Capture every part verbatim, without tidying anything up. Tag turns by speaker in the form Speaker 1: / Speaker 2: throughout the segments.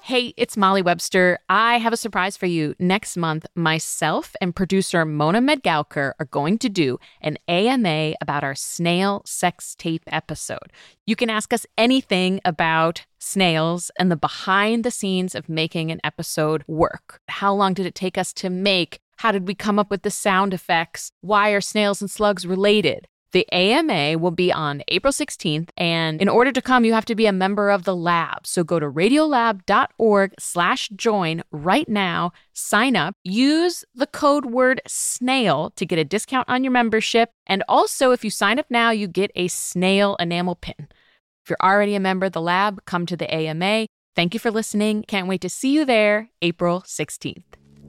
Speaker 1: Hey, it's Molly Webster. I have a surprise for you. Next month, myself and producer Mona Medgalker are going to do an A M A about our snail sex tape episode. You can ask us anything about snails and the behind the scenes of making an episode work. How long did it take us to make? How did we come up with the sound effects? Why are snails and slugs related? The A M A will be on April sixteenth, and in order to come, you have to be a member of the lab. So go to radiolab.org slash join right now, sign up, use the code word SNAIL to get a discount on your membership, and also if you sign up now, you get a snail enamel pin. If you're already a member of the lab, come to the A M A. Thank you for listening. Can't wait to see you there, April sixteenth.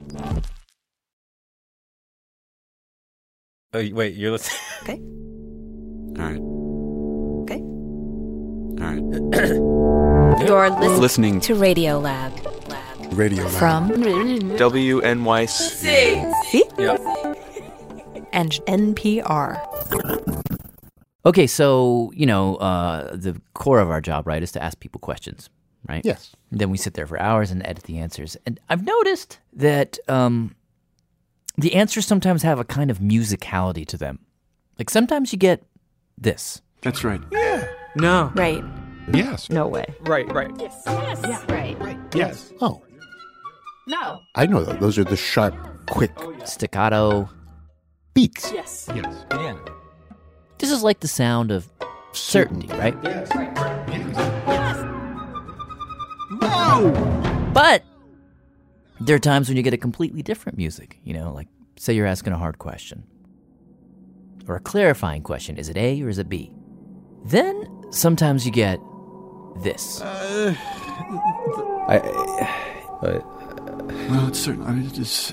Speaker 2: Oh, wait, you're listening?
Speaker 3: Okay.
Speaker 4: All right.
Speaker 3: Okay.
Speaker 4: All right.
Speaker 3: You're listening,
Speaker 4: Listening
Speaker 3: to Radio Lab. Lab.
Speaker 5: Radio Lab.
Speaker 3: From
Speaker 6: W N Y C.
Speaker 3: C
Speaker 2: Yeah.
Speaker 3: and N P R.
Speaker 7: Okay, so, you know, uh, the core of our job, right, is to ask people questions, right?
Speaker 5: Yes.
Speaker 7: Then we sit there for hours and edit the answers. And I've noticed that um, the answers sometimes have a kind of musicality to them. Like sometimes you get this.
Speaker 4: That's right.
Speaker 6: No.
Speaker 3: Right.
Speaker 5: Yes.
Speaker 3: No way.
Speaker 6: Right, right.
Speaker 3: Yes. Yeah. Right.
Speaker 5: Yes. Oh,
Speaker 3: No.
Speaker 5: I know that. Those are the sharp, quick
Speaker 7: Staccato.
Speaker 5: beats.
Speaker 3: Yes.
Speaker 5: Yes.
Speaker 6: Yeah.
Speaker 7: This is like the sound of certainty, right?
Speaker 5: Yes.
Speaker 7: But there are times when you get a completely different music, you know, like say you're asking a hard question or a clarifying question. Is it A or is it B? Then sometimes you get this.
Speaker 4: Uh,
Speaker 2: I, I,
Speaker 4: well, it's certain. I mean, it's.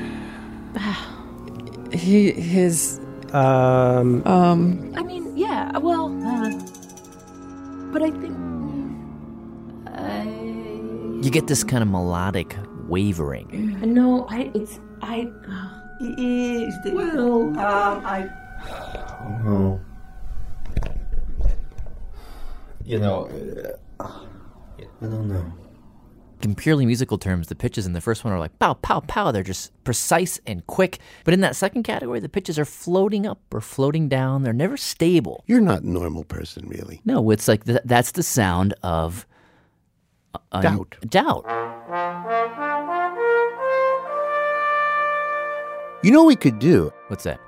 Speaker 8: He, his,
Speaker 6: Um.
Speaker 8: um,
Speaker 3: I mean, yeah. Well, uh, but I think I.
Speaker 7: You get this kind of melodic wavering.
Speaker 3: No, I. It's I. Well, um, I.
Speaker 2: oh. You know, uh, I don't know.
Speaker 7: In purely musical terms, the pitches in the first one are like pow, pow, pow. They're just precise and quick. But in that second category, the pitches are floating up or floating down. They're never stable.
Speaker 5: You're not a normal person, really.
Speaker 7: No, it's like th- that's the sound of uh,
Speaker 5: Doubt.
Speaker 7: Doubt.
Speaker 5: You know what we could do?
Speaker 7: What's that?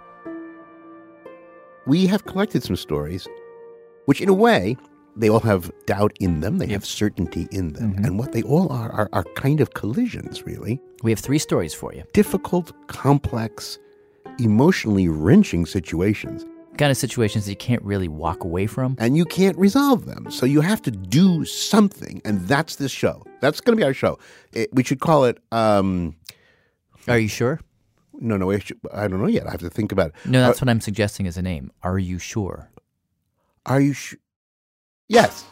Speaker 5: We have collected some stories, which in a way, they all have doubt in them. They have certainty in them.
Speaker 7: Mm-hmm.
Speaker 5: And what they all are, are are kind of collisions, really.
Speaker 7: We have three stories for you.
Speaker 5: Difficult, complex, emotionally wrenching situations.
Speaker 7: Kind of situations that you can't really walk away from.
Speaker 5: And you can't resolve them. So you have to do something. And that's this show. That's going to be our show. It, we should call it... Um,
Speaker 7: Are you sure?
Speaker 5: no, no, we should, I don't know yet. I have to think about it.
Speaker 7: No, that's
Speaker 5: Uh,
Speaker 7: what I'm suggesting as a name. Are you sure?
Speaker 5: Are you sure? Yes.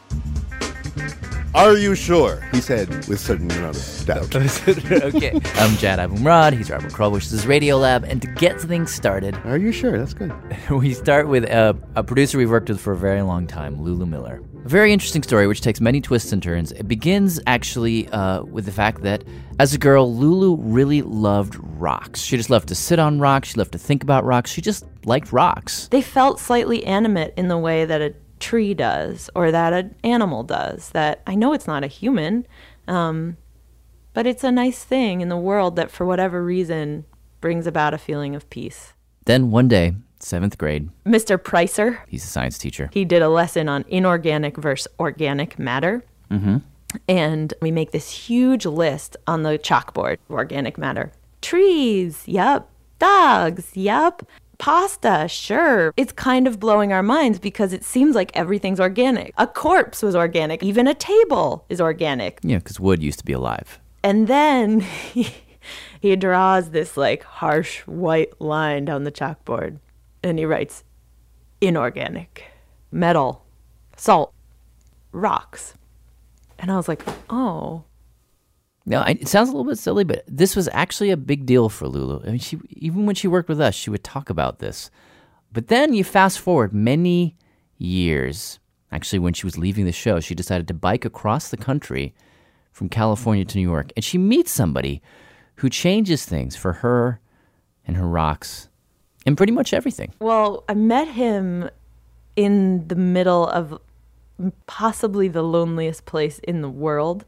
Speaker 5: Are you sure? He said with certain amount of doubt.
Speaker 7: Okay. I'm Jad Abumrad. He's Robert Krulwich. This is Radio Lab. And to get things started,
Speaker 5: Are you sure? That's good.
Speaker 7: we start with a, a producer we've worked with for a very long time, Lulu Miller. A very interesting story which takes many twists and turns. It begins actually uh, with the fact that as a girl, Lulu really loved rocks. She just loved to sit on rocks. She loved to think about rocks. She just liked rocks.
Speaker 9: They felt slightly animate in the way that a tree does or that an animal does. That I know it's not a human, um, but it's a nice thing in the world that for whatever reason brings about a feeling of peace.
Speaker 7: Then one day, seventh grade,
Speaker 9: Mister Pricer,
Speaker 7: he's a science teacher.
Speaker 9: he did a lesson on inorganic versus organic matter.
Speaker 7: Mm-hmm.
Speaker 9: And we make this huge list on the chalkboard. Organic matter. Trees, yup. Dogs, yup. Pasta, sure. It's kind of blowing our minds because it seems like everything's organic. A corpse was organic. Even a table is organic.
Speaker 7: Yeah, because wood used to be alive.
Speaker 9: And then he, he draws this like harsh white line down the chalkboard. And he writes, inorganic, metal, salt, rocks. And I was like, oh.
Speaker 7: Now, I- it sounds a little bit silly, but this was actually a big deal for Lulu. I mean, she even when she worked with us, she would talk about this. But then you fast forward many years. Actually, when she was leaving the show, she decided to bike across the country from California to New York, and she meets somebody who changes things for her and her rocks and pretty much everything.
Speaker 9: Well, I met him in the middle of possibly the loneliest place in the world.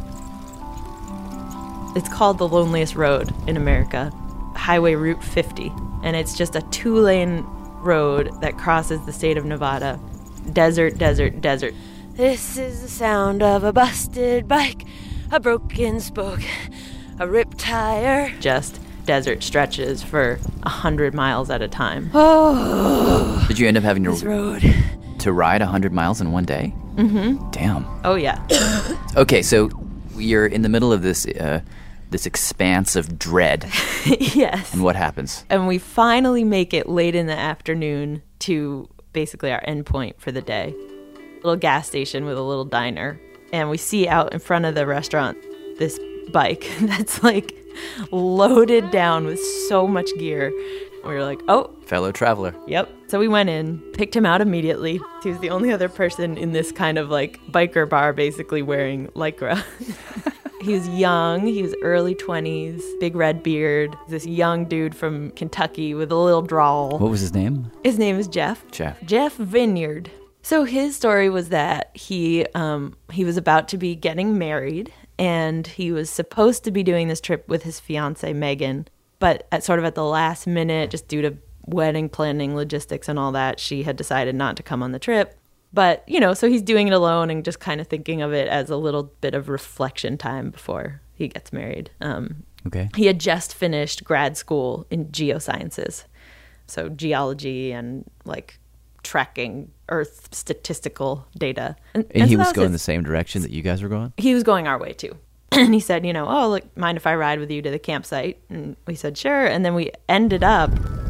Speaker 9: It's called the loneliest road in America, Highway Route fifty, and it's just a two-lane road that crosses the state of Nevada. Desert, desert, desert. This is the sound of a busted bike, a broken spoke, a ripped tire. Just desert stretches for a hundred miles at a time. Oh,
Speaker 7: Did you end up having
Speaker 9: this
Speaker 7: to,
Speaker 9: road.
Speaker 7: to ride one hundred miles in one day?
Speaker 9: Mm-hmm.
Speaker 7: Damn.
Speaker 9: Oh, yeah.
Speaker 7: Okay, so you're in the middle of this uh, this expanse of dread.
Speaker 9: Yes.
Speaker 7: And what happens?
Speaker 9: And we finally make it late in the afternoon to basically our end point for the day. Little gas station with a little diner. And we see out in front of the restaurant this bike that's like loaded down with so much gear. We were like, oh.
Speaker 7: Fellow traveler.
Speaker 9: Yep. So we went in, picked him out immediately. He was the only other person in this kind of like biker bar basically wearing Lycra. He was young. He was early twenties, big red beard. This young dude from Kentucky with a little drawl.
Speaker 7: What was his name?
Speaker 9: His name is Jeff.
Speaker 7: Jeff.
Speaker 9: Jeff Vineyard. So his story was that he um, he was about to be getting married, and he was supposed to be doing this trip with his fiancée, Megan. But at sort of at the last minute, just due to wedding planning, logistics, and all that, she had decided not to come on the trip. But, you know, so he's doing it alone and just kind of thinking of it as a little bit of reflection time before he gets married. Um,
Speaker 7: okay.
Speaker 9: He had just finished grad school in geosciences. So geology and, like, tracking Earth statistical data. And,
Speaker 7: And,
Speaker 9: and
Speaker 7: he
Speaker 9: so
Speaker 7: was
Speaker 9: that
Speaker 7: going
Speaker 9: his-
Speaker 7: the same direction that you guys were going?
Speaker 9: He was going our way, too. And he said, you know, oh, look, mind if I ride with you to the campsite? And we said, sure. And then we ended up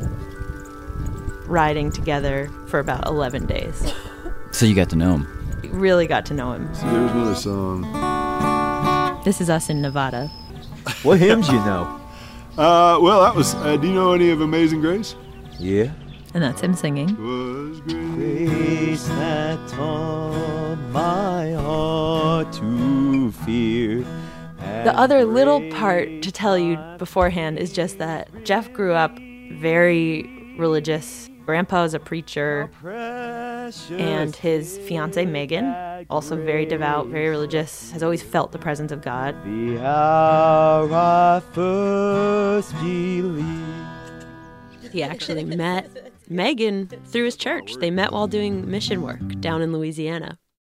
Speaker 9: riding together for about eleven days.
Speaker 7: So you got to know him.
Speaker 9: We really got to know him.
Speaker 4: So there's another song.
Speaker 9: This is us in Nevada.
Speaker 2: What hymns you know?
Speaker 4: Uh, well, that was. Uh, do you know any of Amazing Grace?
Speaker 2: Yeah.
Speaker 9: And that's him singing.
Speaker 4: Was
Speaker 2: Grace that taught my heart to fear.
Speaker 9: The other little part to tell you beforehand is just that Jeff grew up very religious. Grandpa is a preacher, and his fiancée, Megan, also very devout, very religious, has always felt the presence of God.
Speaker 2: The hour I first believed.
Speaker 9: He actually met Megan through his church. They met while doing mission work down in Louisiana.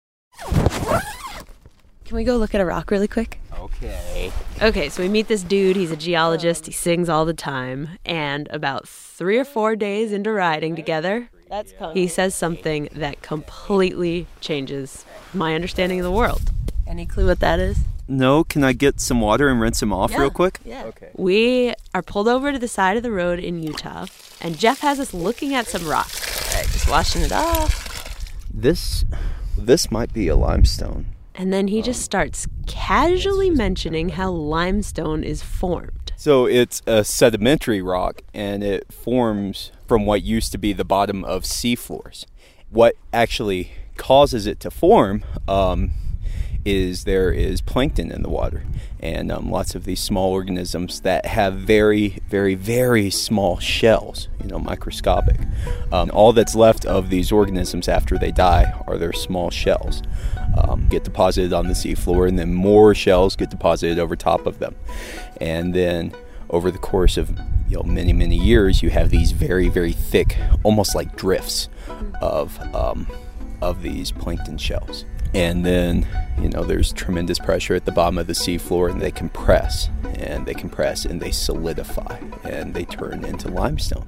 Speaker 9: Can we go look at a rock really quick?
Speaker 2: Okay.
Speaker 9: Okay, so we meet this dude. He's a geologist. He sings all the time. And about three or four days into riding together, he says something that completely changes my understanding of the world. Any clue what that is?
Speaker 6: No, can I get some water and rinse him off
Speaker 9: Yeah.
Speaker 6: real quick?
Speaker 9: Yeah.
Speaker 2: Okay.
Speaker 9: We are pulled over to the side of the road in Utah, and Jeff has us looking at some rocks. All right, just washing it off.
Speaker 6: This, this might be a limestone.
Speaker 9: And then he just starts casually mentioning how limestone is formed.
Speaker 6: So it's a sedimentary rock, and it forms from what used to be the bottom of seafloors. What actually causes it to form um, is there is plankton in the water, and um, lots of these small organisms that have very, very, very small shells, you know, microscopic. Um, all that's left of these organisms after they die are their small shells. Um, get deposited on the seafloor, and then more shells get deposited over top of them. And then over the course of you know many, many years, you have these very, very thick, almost like drifts of um, of these plankton shells. And then, you know, there's tremendous pressure at the bottom of the seafloor, and they compress, and they compress, and they solidify, and they turn into limestone.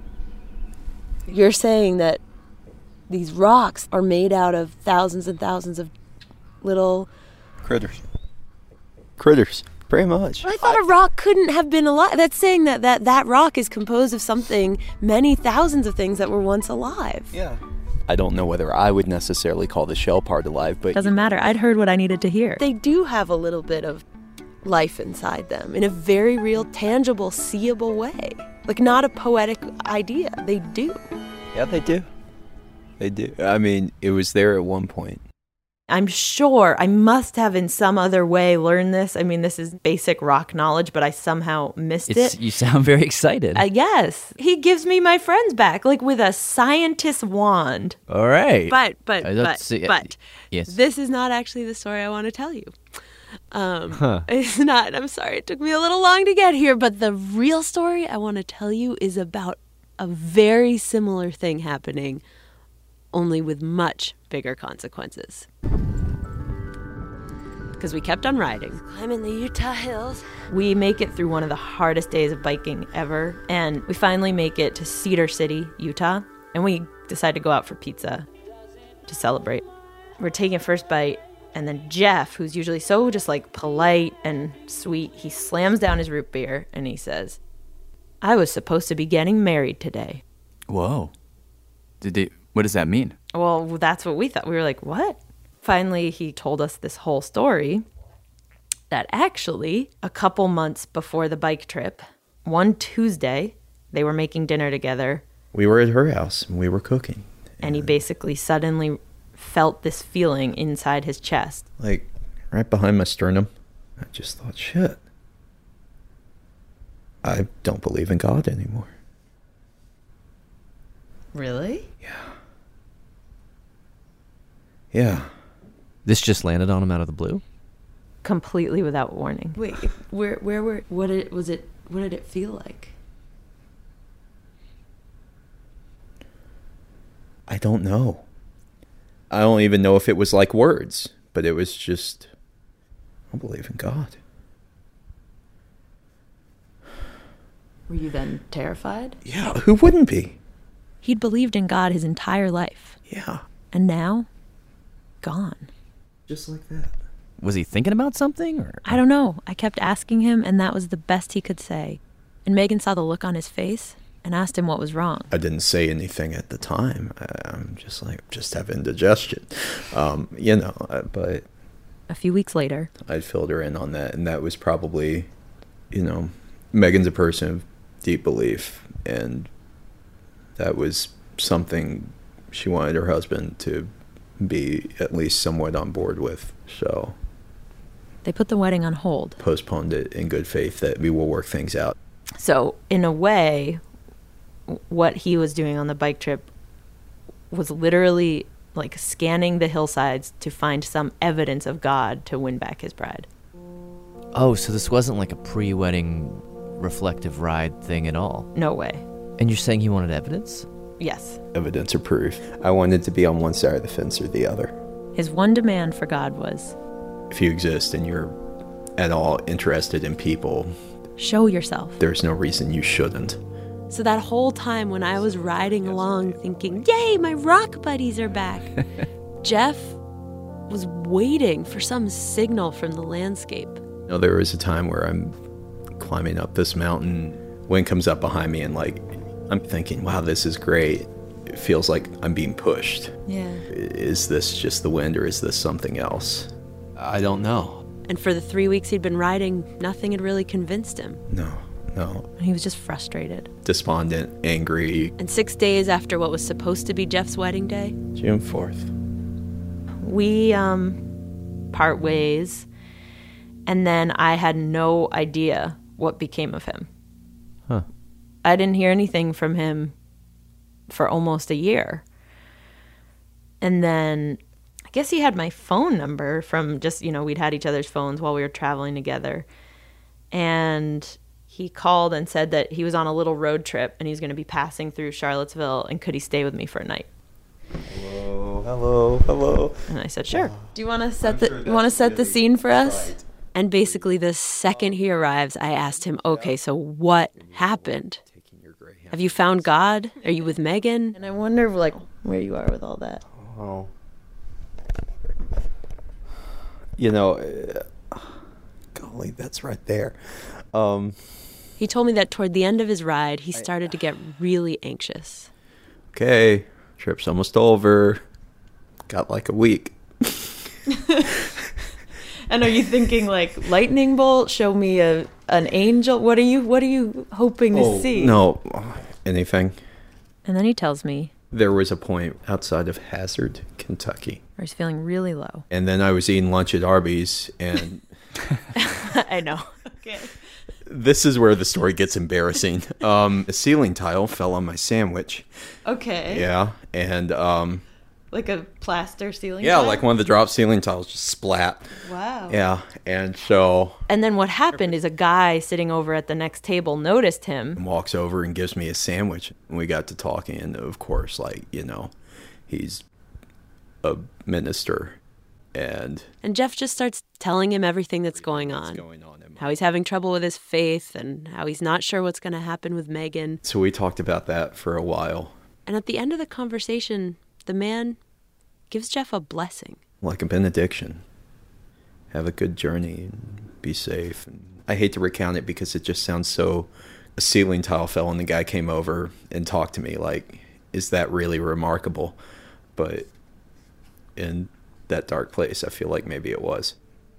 Speaker 3: You're saying that these rocks are made out of thousands and thousands of little...
Speaker 6: Critters. Critters, pretty much.
Speaker 3: I thought a rock couldn't have been alive. That's saying that, that that rock is composed of something, many thousands of things that were once alive.
Speaker 6: Yeah. I don't know whether I would necessarily call the shell part alive, but...
Speaker 9: Doesn't matter. I'd heard what I needed to hear.
Speaker 3: They do have a little bit of life inside them in a very real, tangible, seeable way. Like, not a poetic idea. They do.
Speaker 6: Yeah, they do. They do. I mean, it was there at one point.
Speaker 9: I'm sure I must have in some other way learned this. I mean, this is basic rock knowledge, but I somehow missed
Speaker 7: It's,
Speaker 9: it.
Speaker 7: you sound very excited.
Speaker 9: Uh, yes. He gives me my friends back, like with a scientist's wand.
Speaker 7: All right.
Speaker 3: But, but,
Speaker 7: Uh,
Speaker 3: but,
Speaker 7: let's see.
Speaker 3: but,
Speaker 7: Yes.
Speaker 3: this is not actually the story I want to tell you. Um,
Speaker 7: Huh.
Speaker 3: It's not. I'm sorry. It took me a little long to get here, but the real story I want to tell you is about a very similar thing happening, only with much bigger consequences. Because we kept on riding. Climbing the Utah hills.
Speaker 9: We make it through one of the hardest days of biking ever, and we finally make it to Cedar City, Utah, and we decide to go out for pizza to celebrate. We're taking a first bite, and then Jeff, who's usually so just like polite and sweet, he slams down his root beer and he says, "I was supposed to be getting married today."
Speaker 8: Whoa. Did they, what does that mean?
Speaker 9: Well, that's what we thought. We were like, what? Finally, he told us this whole story that actually, a couple months before the bike trip, one Tuesday, they were making dinner together.
Speaker 6: We were at her house and we were cooking.
Speaker 9: And he basically suddenly felt this feeling inside his chest.
Speaker 6: Like, right behind my sternum. I just thought, shit. I don't believe in God anymore.
Speaker 3: Really?
Speaker 6: Yeah.
Speaker 7: This just landed on him out of the blue?
Speaker 9: Completely without warning.
Speaker 3: Wait, where, where were, what did, was it, what did it feel like?
Speaker 6: I don't know. I don't even know if it was like words, but it was just, I believe in God.
Speaker 3: Were you then terrified?
Speaker 6: Yeah, who wouldn't be?
Speaker 9: He'd believed in God his entire life.
Speaker 6: Yeah.
Speaker 9: And now, gone.
Speaker 6: Just like that.
Speaker 7: Was he thinking about something? Or
Speaker 9: I don't know. I kept asking him, and that was the best he could say. And Megan saw the look on his face and asked him what was wrong.
Speaker 6: I didn't say anything at the time. I'm just like, just have indigestion. Um, you know, but
Speaker 9: A few weeks later,
Speaker 6: I filled her in on that, and that was probably, you know, Megan's a person of deep belief, and that was something she wanted her husband to be at least somewhat on board with. So
Speaker 9: they put the wedding on hold.
Speaker 6: Postponed it in good faith that we will work things out.
Speaker 9: So, in a way, what he was doing on the bike trip was literally like scanning the hillsides to find some evidence of God to win back his bride.
Speaker 7: Oh, so this wasn't like a pre-wedding reflective ride thing at all?
Speaker 9: No way.
Speaker 7: And you're saying he wanted evidence?
Speaker 9: Yes.
Speaker 6: Evidence or proof. I wanted to be on one side of the fence or the other.
Speaker 9: His one demand for God was,
Speaker 6: if you exist and you're at all interested in people,
Speaker 9: show yourself.
Speaker 6: There's no reason you shouldn't.
Speaker 3: So that whole time when I was riding along thinking, yay, my rock buddies are back, Jeff was waiting for some signal from the landscape.
Speaker 6: You know, there was a time where I'm climbing up this mountain, wind comes up behind me, and like, I'm thinking, wow, this is great. It feels like I'm being pushed.
Speaker 3: Yeah.
Speaker 6: Is this just the wind or is this something else? I don't know.
Speaker 3: And for the three weeks he'd been riding, nothing had really convinced him.
Speaker 6: No, no.
Speaker 9: He was just frustrated.
Speaker 6: Despondent, angry.
Speaker 3: And six days after what was supposed to be Jeff's wedding day,
Speaker 6: June fourth.
Speaker 9: We, um, part ways, and then I had no idea what became of him.
Speaker 7: Huh.
Speaker 9: I didn't hear anything from him for almost a year. And then I guess he had my phone number from just, you know, we'd had each other's phones while we were traveling together. And he called and said that he was on a little road trip and he's going to be passing through Charlottesville and could he stay with me for a night?
Speaker 6: Hello, hello, hello.
Speaker 9: And I said, sure.
Speaker 3: do you want to set the you want to set the scene for us? And basically the second he arrives, I asked him, okay, so what happened? Have you found God? Are you with Megan?
Speaker 9: And I wonder, like, where you are with all that.
Speaker 6: Oh. You know, uh, golly, that's right there. Um,
Speaker 3: He told me that toward the end of his ride, he started to get really anxious.
Speaker 6: Okay, trip's almost over. Got like a week.
Speaker 9: And are you thinking like lightning bolt? Show me a an angel. What are you What are you hoping to
Speaker 6: Oh,
Speaker 9: see?
Speaker 6: no, anything.
Speaker 9: And then he tells me,
Speaker 6: There was a point outside of Hazard, Kentucky.
Speaker 9: Or he's feeling really low.
Speaker 6: And then I was eating lunch at Arby's, and
Speaker 9: I know. Okay.
Speaker 6: This is where the story gets embarrassing. Um, a ceiling tile fell on my sandwich.
Speaker 9: Okay.
Speaker 6: Yeah, and um,
Speaker 9: like a plaster ceiling
Speaker 6: yeah,
Speaker 9: tile?
Speaker 6: like one of the drop ceiling tiles just splat.
Speaker 9: Wow.
Speaker 6: Yeah, and so
Speaker 9: And then what happened is a guy sitting over at the next table noticed him.
Speaker 6: walks over and gives me a sandwich. And we got to talking, and of course, like, you know, he's a minister, and
Speaker 3: And Jeff just starts telling him everything that's going on.
Speaker 6: going on in my-
Speaker 3: How he's having trouble with his faith and how he's not sure what's going to happen with Megan.
Speaker 6: So we talked about that for a while,
Speaker 3: And at the end of the conversation, the man gives Jeff a blessing.
Speaker 6: like a benediction. Have a good journey and be safe. And I hate to recount it because it just sounds so. A ceiling tile fell and the guy came over and talked to me. Like, is that really remarkable? But in that dark place, I feel like maybe it was.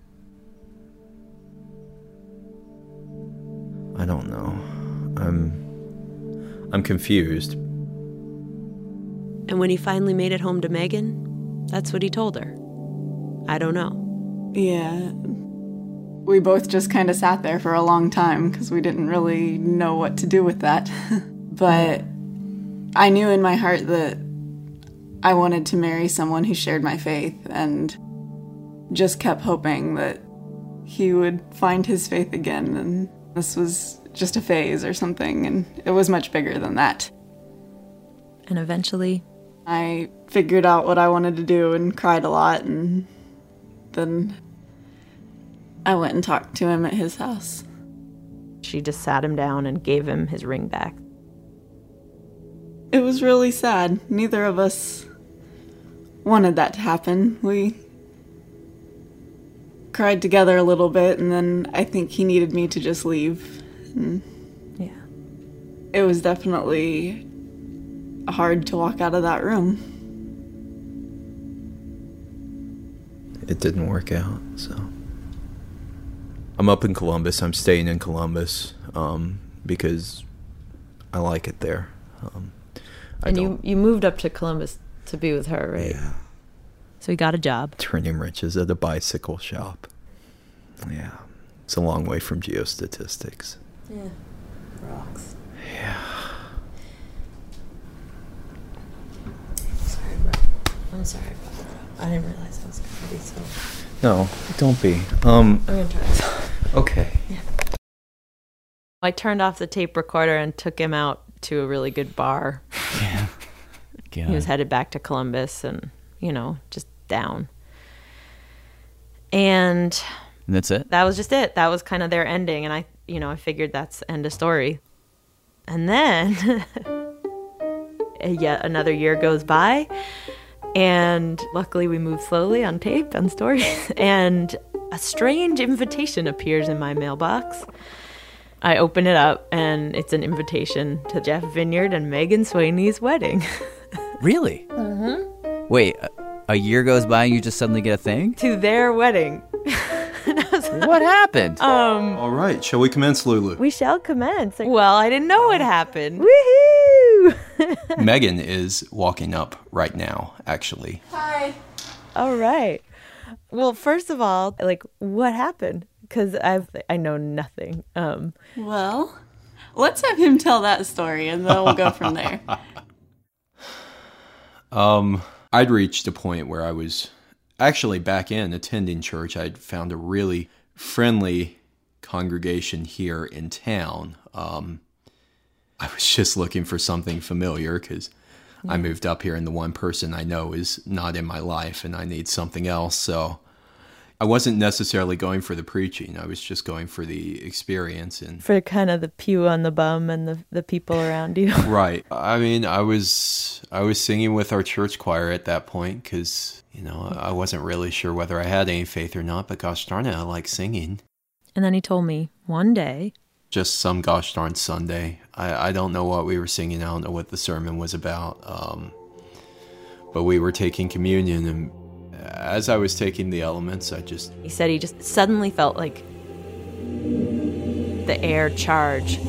Speaker 6: I don't know. I'm. I'm confused.
Speaker 3: And when he finally made it home to Megan, that's what he told her. I don't know.
Speaker 10: Yeah. We both just kind of sat there for a long time because we didn't really know what to do with that. But I knew in my heart that I wanted to marry someone who shared my faith, and just kept hoping that he would find his faith again, and this was just a phase or something, and it was much bigger than that.
Speaker 9: And eventually,
Speaker 10: I figured out what I wanted to do and cried a lot, and then I went and talked to him at his house.
Speaker 9: she just sat him down and gave him his ring back.
Speaker 10: It was really sad. Neither of us wanted that to happen. We cried together a little bit, and then I think he needed me to just leave. And
Speaker 9: yeah.
Speaker 10: It was definitely hard to walk out of that room.
Speaker 6: It didn't work out, so. I'm up in Columbus. I'm staying in Columbus um, because I like it there. Um, I
Speaker 9: And
Speaker 6: don't-
Speaker 9: you, you moved up to Columbus to be with her, right?
Speaker 6: Yeah.
Speaker 3: So he got a job.
Speaker 6: Turning wrenches at a bicycle shop. Yeah. It's a long way from geostatistics.
Speaker 9: Yeah. Rocks.
Speaker 6: Yeah.
Speaker 9: Sorry, bro. I'm sorry about that. I didn't realize I was going to be so...
Speaker 6: No, don't be. Um,
Speaker 9: I'm going to try this.
Speaker 6: Okay.
Speaker 9: Yeah. I turned off the tape recorder and took him out to a really good bar.
Speaker 7: Yeah.
Speaker 9: He was headed back to Columbus and, you know, just down. And
Speaker 7: And that's it?
Speaker 9: that was just it. That was kind of their ending. And I, you know, I figured that's end of story. And then yet another year goes by. And luckily we move slowly on tape and stories. And a strange invitation appears in my mailbox. I open it up and it's an invitation to Jeff Vineyard and Megan Sweeney's wedding.
Speaker 7: Really?
Speaker 9: Mm-hmm.
Speaker 7: Wait, a, a year goes by and you just suddenly get a thing?
Speaker 9: To their wedding.
Speaker 7: What happened?
Speaker 9: Um,
Speaker 6: All right. Shall we commence, Lulu?
Speaker 9: we shall commence. Well, I didn't know what happened. Woohoo!
Speaker 6: Megan is walking up right now, actually.
Speaker 10: Hi.
Speaker 9: All right. Well, first of all, like, what happened? Because I've I know nothing. Um,
Speaker 10: Well, let's have him tell that story, and then we'll go from there.
Speaker 6: Um, I'd reached a point where I was actually back in attending church. I'd found a really friendly congregation here in town. Um, I was just looking for something familiar because I moved up here and the one person I know is not in my life and I need something else. So I wasn't necessarily going for the preaching. I was just going for the experience and
Speaker 9: for kind of the pew on the bum and the, the people around you.
Speaker 6: right. I mean, I was I was singing with our church choir at that point because, you know, I wasn't really sure whether I had any faith or not, but gosh darn it, I like singing.
Speaker 9: And then he told me one day.
Speaker 6: Just some gosh darn Sunday. I, I don't know what we were singing. I don't know what the sermon was about. Um, but we were taking communion, and as I was taking the elements, I just...
Speaker 9: He said he just suddenly felt like the air charge.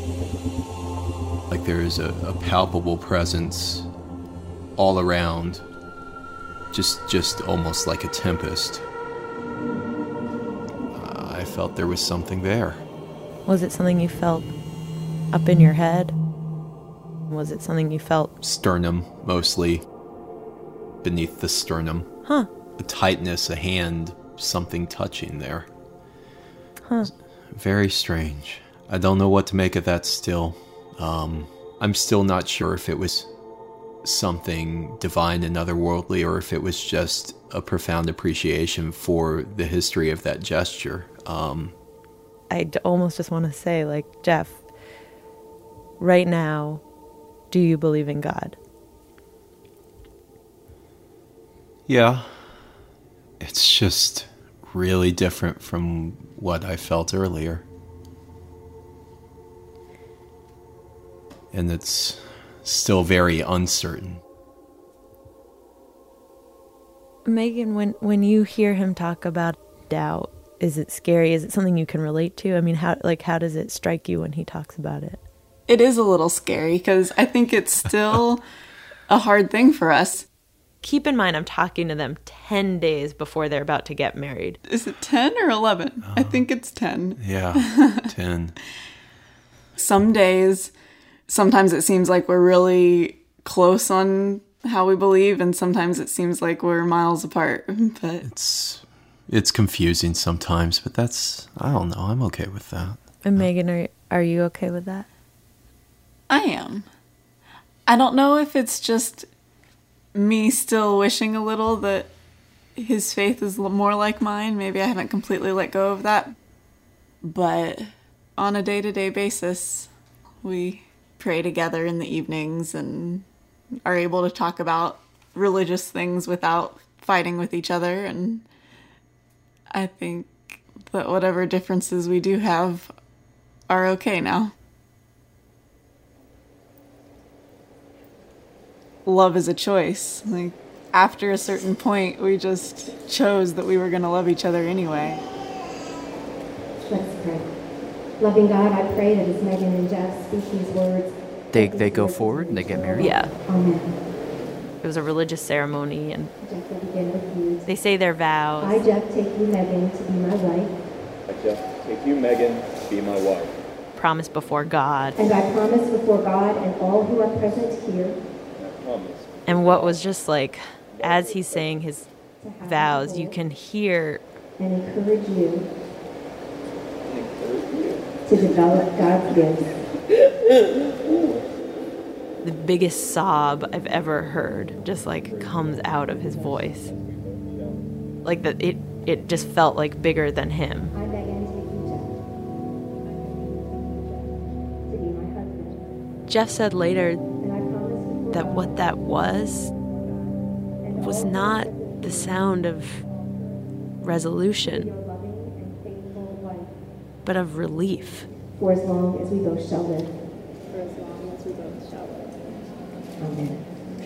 Speaker 6: Like there is a, a palpable presence all around.
Speaker 11: just just almost like a tempest. Uh, I felt there was something there.
Speaker 9: Was it something you felt up in your head? Was it something you felt?
Speaker 11: Sternum, mostly. Beneath the sternum.
Speaker 9: Huh.
Speaker 11: A tightness, a hand, something touching there.
Speaker 9: Huh.
Speaker 11: Very strange. I don't know what to make of that still. Um, I'm still not sure if it was something divine and otherworldly or if it was just a profound appreciation for the history of that gesture. Um,
Speaker 9: I d- almost just want to say, like, Jeff, right now, do you believe in God?
Speaker 11: Yeah. It's just really different from what I felt earlier. And it's still very uncertain.
Speaker 9: Megan, when, when you hear him talk about doubt, is it scary? Is it something you can relate to? I mean, how like how does it strike you when he talks about it?
Speaker 10: It is a little scary because I think it's still a hard thing for us.
Speaker 9: Keep in mind, I'm talking to them ten days before they're about to get married.
Speaker 10: Is it ten or eleven? Oh, I think it's ten.
Speaker 11: Yeah, ten.
Speaker 10: Some days, sometimes it seems like we're really close on how we believe, and sometimes it seems like we're miles apart. But
Speaker 11: it's it's confusing sometimes, but that's, I don't know, I'm okay with that.
Speaker 9: And Megan, are are you okay with that?
Speaker 10: I am. I don't know if it's just me still wishing a little that his faith is more like mine. Maybe I haven't completely let go of that. But on a day-to-day basis, we pray together in the evenings and are able to talk about religious things without fighting with each other. And I think that whatever differences we do have are okay now. Love is a choice. Like, after a certain point, we just chose that we were going to love each other anyway.
Speaker 12: Let's pray. Loving God, I pray that as Megan and Jeff speak these words,
Speaker 7: They they go forward and they get married?
Speaker 9: Yeah.
Speaker 12: Amen.
Speaker 9: It was a religious ceremony, and
Speaker 12: Jeff will begin with you.
Speaker 9: they say their vows.
Speaker 12: I, Jeff, take you, Megan, to be my wife.
Speaker 6: I, Jeff, take you, Megan, to be my wife.
Speaker 9: Promise before God.
Speaker 12: And I promise before God and all who are present here.
Speaker 9: And what was just like, as he's saying his vows, you can hear
Speaker 12: and encourage you to develop God's gifts.
Speaker 9: the biggest sob I've ever heard just like comes out of his voice. Like that it it just felt like bigger than him.
Speaker 12: I beg and take you, Jeff, to be my husband.
Speaker 9: Jeff said later that what that was was not the sound of resolution, but of relief.
Speaker 12: For as long as we both shall live. For as long as we both shall live. Amen.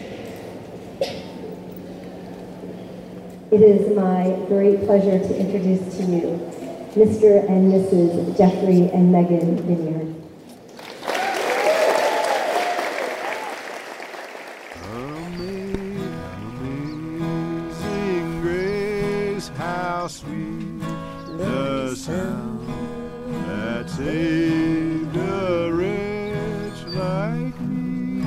Speaker 12: It is my great pleasure to introduce to you Mister and Missus Jeffrey and Megan Vineyard.
Speaker 4: Amazing grace, how sweet the sound that saved a wretch like me.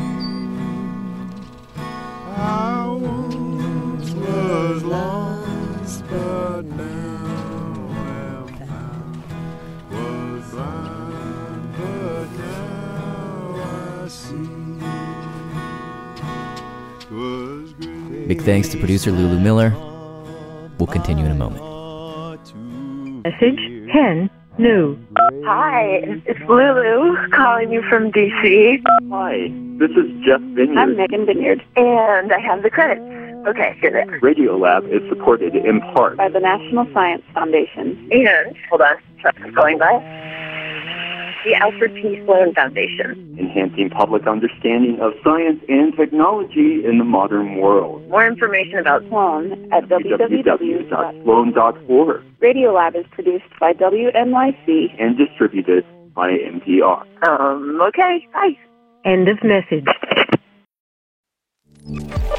Speaker 4: I once was lost, but now am found. Was blind, but now I see. Was great.
Speaker 7: Big thanks to producer Lulu Miller. We'll continue in a moment.
Speaker 13: Message ten. New. Hi, it's Lulu calling you from D C.
Speaker 14: Hi, this is Jeff Vineyard.
Speaker 13: I'm Megan Vineyard, and I have the credits. Okay, here they are.
Speaker 14: Radiolab is supported in part
Speaker 13: By the National Science Foundation. And, hold on, something's going by. The Alfred P. Sloan Foundation.
Speaker 14: enhancing public understanding of science and technology in the modern world.
Speaker 13: More information about Sloan at w w w
Speaker 14: dot sloan dot org.
Speaker 13: Radiolab is produced by W N Y C
Speaker 14: and distributed by N P R.
Speaker 13: Um, okay, bye. End of message.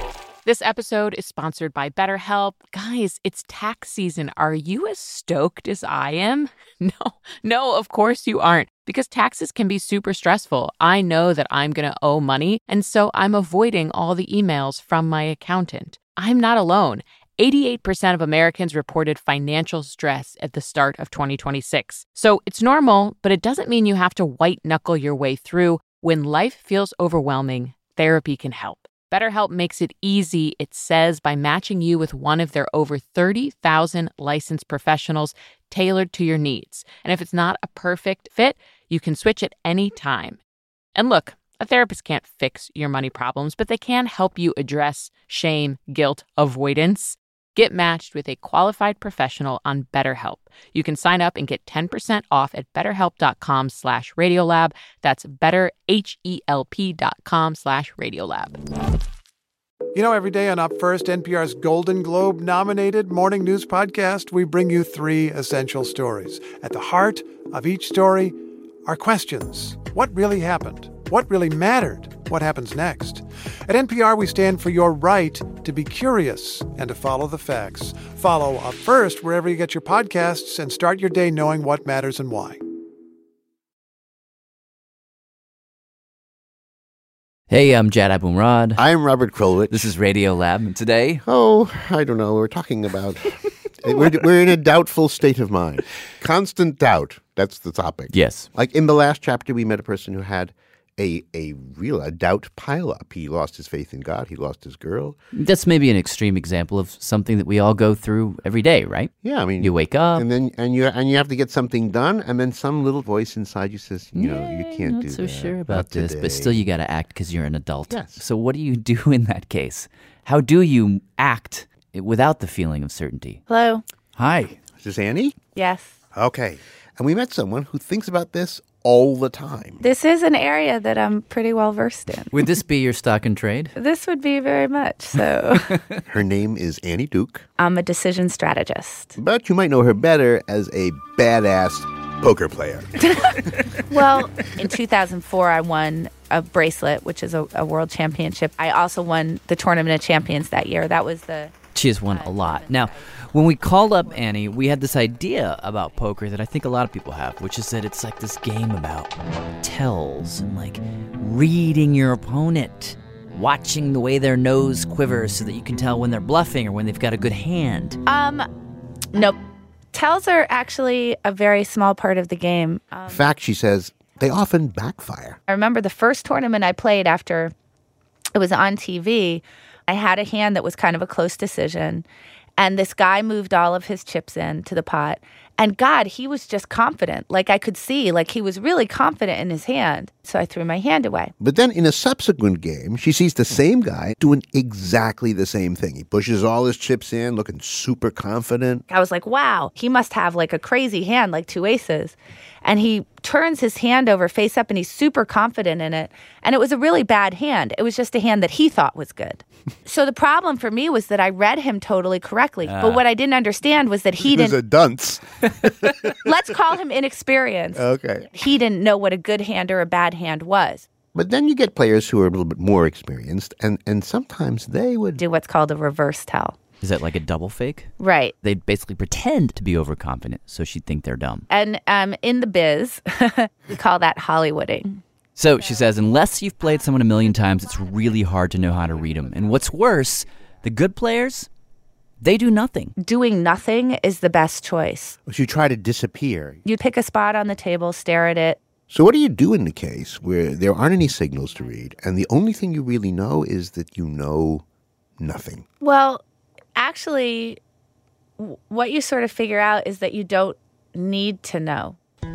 Speaker 1: This episode is sponsored by BetterHelp. Guys, it's tax season. Are you as stoked as I am? No, no, of course you aren't, because taxes can be super stressful. I know that I'm going to owe money, and so I'm avoiding all the emails from my accountant. I'm not alone. eighty-eight percent of Americans reported financial stress at the start of twenty twenty-six. So it's normal, but it doesn't mean you have to white-knuckle your way through. When life feels overwhelming, therapy can help. BetterHelp makes it easy, it says, by matching you with one of their over thirty thousand licensed professionals tailored to your needs. And if it's not a perfect fit, you can switch at any time. And look, a therapist can't fix your money problems, but they can help you address shame, guilt, avoidance. Get matched with a qualified professional on BetterHelp. You can sign up and get ten percent off at betterhelp.com slash radiolab. That's betterhelp.com slash radiolab.
Speaker 15: You know, every day on Up First, N P R's Golden Globe-nominated morning news podcast, we bring you three essential stories. At the heart of each story are questions. What really happened? What really mattered? What happens next? At N P R, we stand for your right to be curious and to follow the facts. Follow Up First wherever you get your podcasts and start your day knowing what matters and why.
Speaker 7: Hey, I'm Jad Abumrad.
Speaker 5: I'm Robert Krulwich.
Speaker 7: This is Radio Lab, and today...
Speaker 5: Oh, I don't know. We're talking about... we're, we're in a doubtful state of mind. Constant doubt. That's the topic.
Speaker 7: Yes.
Speaker 5: Like in the last chapter, we met a person who had a a real a doubt pileup. He lost his faith in God. He lost his girl.
Speaker 7: That's maybe an extreme example of something that we all go through every day, right?
Speaker 5: Yeah, I mean,
Speaker 7: you wake up,
Speaker 5: and then and you and you have to get something done, and then some little voice inside you says, you know,
Speaker 7: yeah,
Speaker 5: you can't
Speaker 7: not
Speaker 5: do
Speaker 7: so
Speaker 5: that.
Speaker 7: sure about
Speaker 5: Not
Speaker 7: this,
Speaker 5: today.
Speaker 7: but still you got to act because you're an adult.
Speaker 5: Yes.
Speaker 7: So what do you do in that case? How do you act without the feeling of certainty?
Speaker 9: Hello.
Speaker 7: Hi.
Speaker 5: Is this Annie?
Speaker 9: Yes.
Speaker 5: Okay. And we met someone who thinks about this all the time.
Speaker 9: This is an area that I'm pretty well versed in.
Speaker 7: Would this be your stock and trade?
Speaker 9: This would be very much so.
Speaker 5: Her name is Annie Duke.
Speaker 9: I'm a decision strategist.
Speaker 5: But you might know her better as a badass poker player.
Speaker 9: Well, in two thousand four, I won a bracelet, which is a, a world championship. I also won the Tournament of Champions that year. That was the...
Speaker 7: She has won a lot. Now, when we called up Annie, we had this idea about poker that I think a lot of people have, which is that it's like this game about tells and like reading your opponent, watching the way their nose quivers so that you can tell when they're bluffing or when they've got a good hand.
Speaker 9: Um, nope. Tells are actually a very small part of the game. Um,
Speaker 5: In fact, she says, they often backfire.
Speaker 9: I remember the first tournament I played after it was on T V, I had a hand that was kind of a close decision. And this guy moved all of his chips in to the pot. And God, he was just confident. Like I could see, like he was really confident in his hand. So I threw my hand away.
Speaker 5: But then in a subsequent game, she sees the same guy doing exactly the same thing. He pushes all his chips in, looking super confident.
Speaker 9: I was like, wow, he must have like a crazy hand, like two aces. And he turns his hand over face up and he's super confident in it. And it was a really bad hand. It was just a hand that he thought was good. So the problem for me was that I read him totally correctly.
Speaker 5: Ah.
Speaker 9: But what I didn't understand was that he
Speaker 5: He was
Speaker 9: didn't...
Speaker 5: a dunce.
Speaker 9: Let's call him inexperienced.
Speaker 5: Okay.
Speaker 9: He didn't know what a good hand or a bad hand was.
Speaker 5: But then you get players who are a little bit more experienced, and, and sometimes they would...
Speaker 9: Do what's called a reverse tell.
Speaker 7: Is that like a double fake?
Speaker 9: Right.
Speaker 7: They basically pretend to be overconfident so she'd think they're dumb.
Speaker 9: And um, in the biz, we call that Hollywooding.
Speaker 7: So she says, unless you've played someone a million times, it's really hard to know how to read them. And what's worse, the good players, they do nothing.
Speaker 9: Doing nothing is the best choice.
Speaker 5: You try to disappear.
Speaker 9: You pick a spot on the table, stare at it.
Speaker 5: So what do you do in the case where there aren't any signals to read, and the only thing you really know is that you know nothing?
Speaker 9: Well, actually, w- what you sort of figure out is that you don't need to know.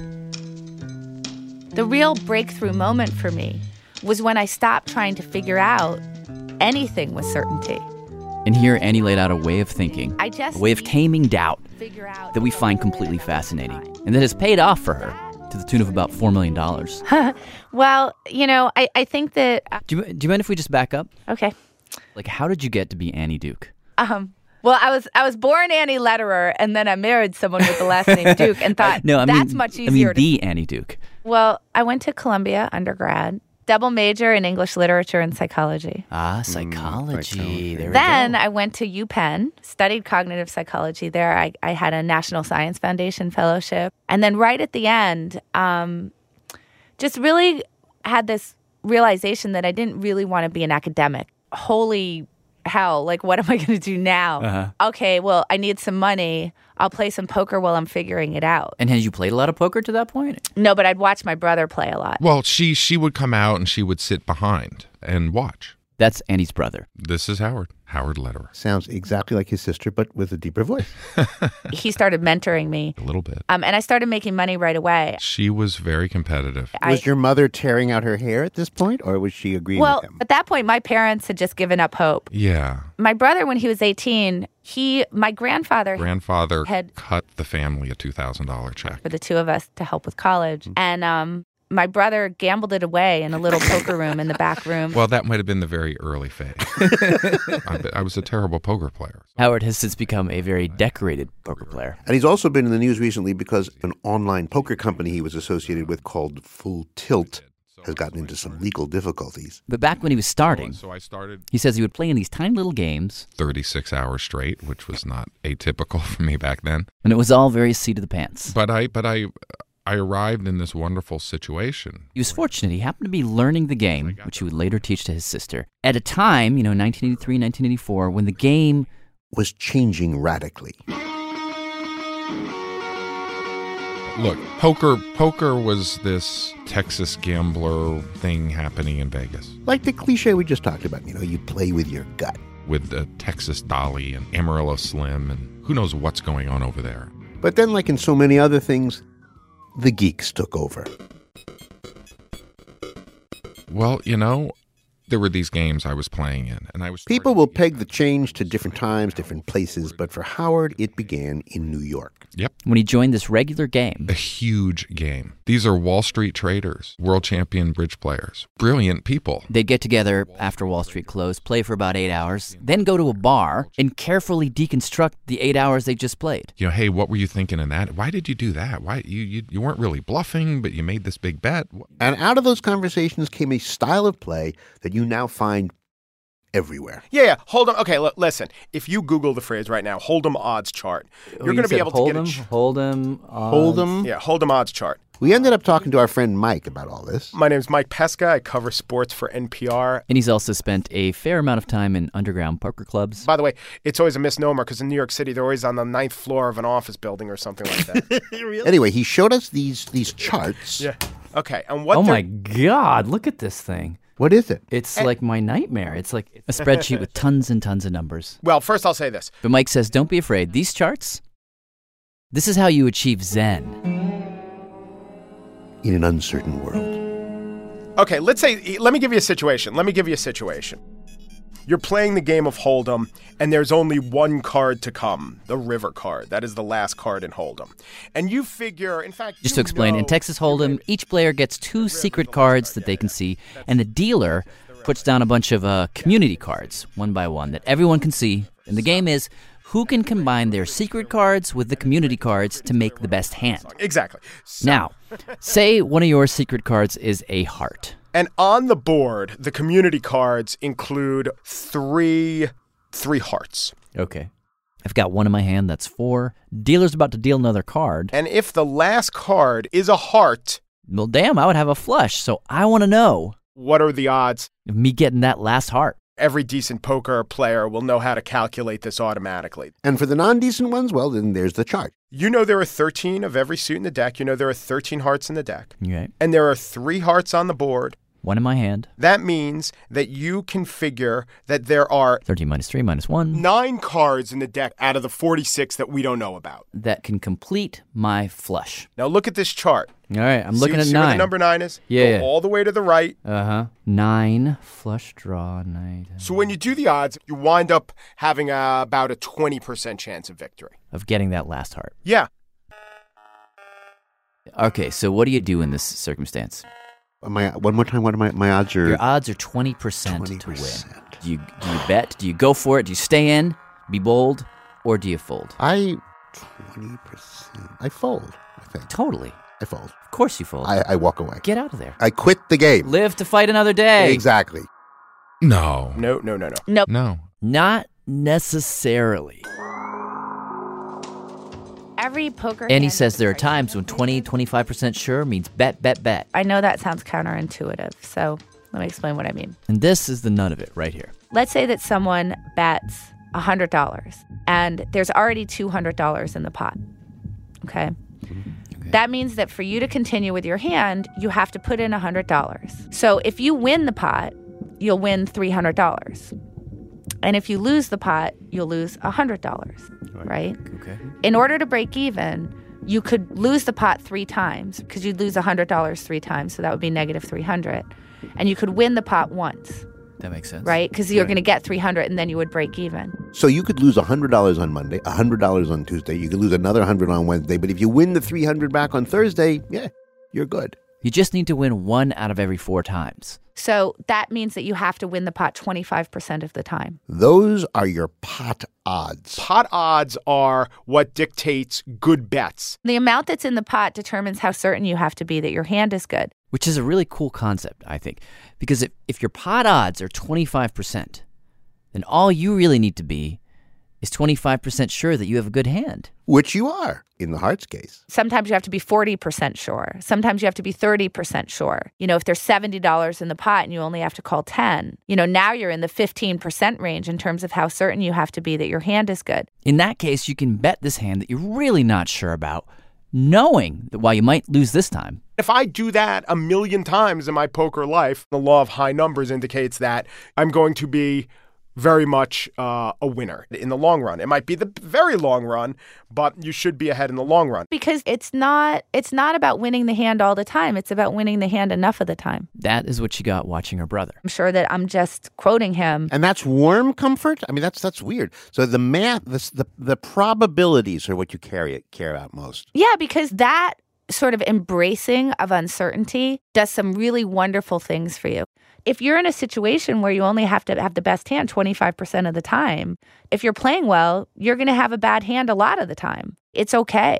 Speaker 9: The real breakthrough moment for me was when I stopped trying to figure out anything with certainty.
Speaker 7: And here Annie laid out a way of thinking,
Speaker 9: I just
Speaker 7: a way of taming doubt
Speaker 9: figure out
Speaker 7: that we find completely fascinating, and that has paid off for her to the tune of about four million dollars.
Speaker 9: Well, you know, I, I think that... Uh,
Speaker 7: Do you, do you mind if we just back up?
Speaker 9: Okay.
Speaker 7: Like, how did you get to be Annie Duke?
Speaker 9: Um, well, I was I was born Annie Lederer, and then I married someone with the last name Duke, and thought
Speaker 7: no, I
Speaker 9: that's
Speaker 7: mean,
Speaker 9: much
Speaker 7: I
Speaker 9: easier
Speaker 7: mean
Speaker 9: to...
Speaker 7: the Annie Duke.
Speaker 9: Well, I went to Columbia undergrad,
Speaker 16: double major in English literature and psychology.
Speaker 7: Ah, psychology. There we
Speaker 16: Then
Speaker 7: go.
Speaker 16: I went to UPenn, studied cognitive psychology there. I, I had a National Science Foundation fellowship. And then right at the end, um, just really had this realization that I didn't really want to be an academic. Holy hell, like, what am I going to do now?
Speaker 7: Uh-huh.
Speaker 16: Okay, well, I need some money. I'll play some poker while I'm figuring it out.
Speaker 7: And had you played a lot of poker to that point?
Speaker 16: No, but I'd watch my brother play a lot.
Speaker 17: Well, she she would come out and she would sit behind and watch.
Speaker 7: That's Andy's brother.
Speaker 17: This is Howard. Howard Lederer.
Speaker 5: Sounds exactly like his sister, but with a deeper voice.
Speaker 16: He started mentoring me.
Speaker 17: A little bit.
Speaker 16: Um, and I started making money right away.
Speaker 17: She was very competitive.
Speaker 16: I-
Speaker 5: was your mother tearing out her hair at this point, or was she agreeing
Speaker 16: Well,
Speaker 5: with him?
Speaker 16: at that point, my parents had just given up hope.
Speaker 17: Yeah.
Speaker 16: My brother, when he was eighteen, he, my grandfather
Speaker 17: Grandfather
Speaker 16: had
Speaker 17: cut the family a two thousand dollars check.
Speaker 16: for the two of us to help with college. And um, my brother gambled it away in a little poker room in the back room.
Speaker 17: Well, that might have been the very early phase. I, I was a terrible poker player.
Speaker 7: Howard has since become a very decorated poker player.
Speaker 5: And he's also been in the news recently because an online poker company he was associated with called Full Tilt has gotten into some legal difficulties.
Speaker 7: But back when he was starting,
Speaker 17: So I started
Speaker 7: he says he would play in these tiny little games,
Speaker 17: thirty-six hours straight, which was not atypical for me back then.
Speaker 7: and it was all very seat of the pants.
Speaker 17: But I but I I arrived in this wonderful situation.
Speaker 7: He was fortunate. He happened to be learning the game, which he would later teach to his sister, at a time, you know, nineteen eighty-three, nineteen eighty-four, when the game
Speaker 5: was changing radically.
Speaker 17: Look, poker poker was this Texas gambler thing happening in Vegas.
Speaker 5: Like the cliche we just talked about, you know, you play with your gut.
Speaker 17: With the Texas Dolly and Amarillo Slim and who knows what's going on over there.
Speaker 5: But then, like in so many other things, the geeks took over.
Speaker 17: Well, you know, there were these games I was playing in, and I was...
Speaker 5: People will peg the change to different times, different places, but for Howard, it began in New York.
Speaker 17: Yep.
Speaker 7: When he joined this regular game.
Speaker 17: A huge game. These are Wall Street traders, world champion bridge players, brilliant people.
Speaker 7: They'd get together after Wall Street closed, play for about eight hours, then go to a bar and carefully deconstruct the eight hours they just played.
Speaker 17: You know, hey, what were you thinking in that? Why did you do that? Why you you, you weren't really bluffing, but you made this big bet.
Speaker 5: And out of those conversations came a style of play that you now find everywhere.
Speaker 18: Yeah, yeah. Hold'em. Okay, l- listen. If you Google the phrase right now, Hold'em odds chart,
Speaker 7: Oh,
Speaker 18: you're going to be able to get a
Speaker 7: ch- Hold'em.
Speaker 5: Hold'em.
Speaker 18: Yeah, Hold'em odds chart.
Speaker 5: We ended up talking to our friend Mike about all this.
Speaker 18: My name's Mike Pesca. I cover sports for N P R.
Speaker 7: And he's also spent a fair amount of time in underground poker clubs.
Speaker 18: By the way, it's always a misnomer because in New York City, they're always on the ninth floor of an office building or something like that.
Speaker 5: Really? Anyway, he showed us these these charts.
Speaker 18: Yeah. Okay. And what?
Speaker 7: Oh
Speaker 18: they're-
Speaker 7: my God! Look at this thing.
Speaker 5: What is it?
Speaker 7: It's like my nightmare. It's like a spreadsheet with tons and tons of numbers.
Speaker 18: Well, first I'll say this.
Speaker 7: But Mike says, don't be afraid. These charts, this is how you achieve Zen.
Speaker 5: In an uncertain world.
Speaker 18: Okay, let's say, let me give you a situation. Let me give you a situation. You're playing the game of Hold'em, and there's only one card to come, the river card. That is the last card in Hold'em. And you figure, in fact,
Speaker 7: Just to explain, in Texas Hold'em, each player gets two secret cards that they can see, and the dealer puts down a bunch of uh, community cards, one by one, that everyone can see. And the game is who can combine their secret cards with the community cards to make the best hand.
Speaker 18: Exactly. So,
Speaker 7: Now, say one of your secret cards is a heart.
Speaker 18: And on the board, the community cards include three three hearts.
Speaker 7: Okay. I've got one in my hand, that's four. Dealer's about to deal another card.
Speaker 18: And if the last card is a heart...
Speaker 7: Well, damn, I would have a flush, so I want to know.
Speaker 18: What are the odds
Speaker 7: of me getting that last heart?
Speaker 18: Every decent poker player will know how to calculate this automatically.
Speaker 5: And for the non-decent ones, well, then there's the chart.
Speaker 18: You know there are thirteen of every suit in the deck. You know there are thirteen hearts in the deck.
Speaker 7: Okay.
Speaker 18: And there are three hearts on the board.
Speaker 7: One in my hand.
Speaker 18: That means that you can figure that there are...
Speaker 7: thirteen minus three minus one.
Speaker 18: Nine cards in the deck out of the forty-six that we don't know about.
Speaker 7: That can complete my flush.
Speaker 18: Now look at this chart.
Speaker 7: All right, I'm
Speaker 18: see,
Speaker 7: looking at
Speaker 18: see
Speaker 7: nine.
Speaker 18: Where the number nine is?
Speaker 7: Yeah.
Speaker 18: Go
Speaker 7: yeah.
Speaker 18: all the way to the right.
Speaker 7: Uh-huh. Nine, flush draw, nine.
Speaker 18: So when you do the odds, you wind up having a, about a twenty percent chance of victory.
Speaker 7: Of getting that last heart.
Speaker 18: Yeah.
Speaker 7: Okay, so what do you do in this circumstance?
Speaker 5: My one more time. What are my my odds are?
Speaker 7: Your odds are twenty percent to win. Do you do you bet? Do you go for it? Do you stay in, be bold, or do you fold?
Speaker 5: I twenty percent. I fold. I think
Speaker 7: totally.
Speaker 5: I fold.
Speaker 7: Of course you fold.
Speaker 5: I, I walk away.
Speaker 7: Get out of there.
Speaker 5: I quit the game.
Speaker 7: Live to fight another day.
Speaker 5: Exactly.
Speaker 17: No.
Speaker 18: No, no, no, no.
Speaker 16: Nope.
Speaker 17: No.
Speaker 7: Not necessarily.
Speaker 16: Every poker
Speaker 7: Annie
Speaker 16: hand
Speaker 7: says
Speaker 16: is
Speaker 7: there are
Speaker 16: right.
Speaker 7: times when twenty, twenty-five percent sure means bet, bet, bet.
Speaker 16: I know that sounds counterintuitive, so let me explain what I mean.
Speaker 7: And this is the nut of it right here.
Speaker 16: Let's say that someone bets one hundred dollars and there's already two hundred dollars in the pot. Okay? okay? That means that for you to continue with your hand, you have to put in one hundred dollars. So if you win the pot, you'll win three hundred dollars. And if you lose the pot, you'll lose one hundred dollars, right?
Speaker 7: Okay.
Speaker 16: In order to break even, you could lose the pot three times because you'd lose one hundred dollars three times, so that would be negative three hundred. And you could win the pot once.
Speaker 7: That makes sense.
Speaker 16: Right? Because you're
Speaker 7: Right.
Speaker 16: going to get three hundred and then you would break even.
Speaker 5: So you could lose one hundred dollars on Monday, one hundred dollars on Tuesday. You could lose another one hundred dollars on Wednesday. But if you win the three hundred dollars back on Thursday, yeah, you're good.
Speaker 7: You just need to win one out of every four times.
Speaker 16: So that means that you have to win the pot twenty-five percent of the time.
Speaker 5: Those are your pot odds.
Speaker 18: Pot odds are what dictates good bets.
Speaker 16: The amount that's in the pot determines how certain you have to be that your hand is good.
Speaker 7: Which is a really cool concept, I think. Because if, if your pot odds are twenty-five percent, then all you really need to be is twenty-five percent sure that you have a good hand.
Speaker 5: Which you are, in the Hearts case.
Speaker 16: Sometimes you have to be forty percent sure. Sometimes you have to be thirty percent sure. You know, if there's seventy dollars in the pot and you only have to call ten, you know, now you're in the fifteen percent range in terms of how certain you have to be that your hand is good.
Speaker 7: In that case, you can bet this hand that you're really not sure about, knowing that while you might lose this time,
Speaker 18: If I do that a million times in my poker life, the law of high numbers indicates that I'm going to be very much uh, a winner in the long run. It might be the very long run, but you should be ahead in the long run.
Speaker 16: Because it's not it's not about winning the hand all the time. It's about winning the hand enough of the time.
Speaker 7: that is what she got watching her brother.
Speaker 16: I'm sure that I'm just quoting him.
Speaker 5: And that's warm comfort? I mean, that's that's weird. So the math, the the, the probabilities are what you carry, care about most.
Speaker 16: Yeah, because that sort of embracing of uncertainty does some really wonderful things for you. If you're in a situation where you only have to have the best hand twenty-five percent of the time, if you're playing well, you're going to have a bad hand a lot of the time. It's okay.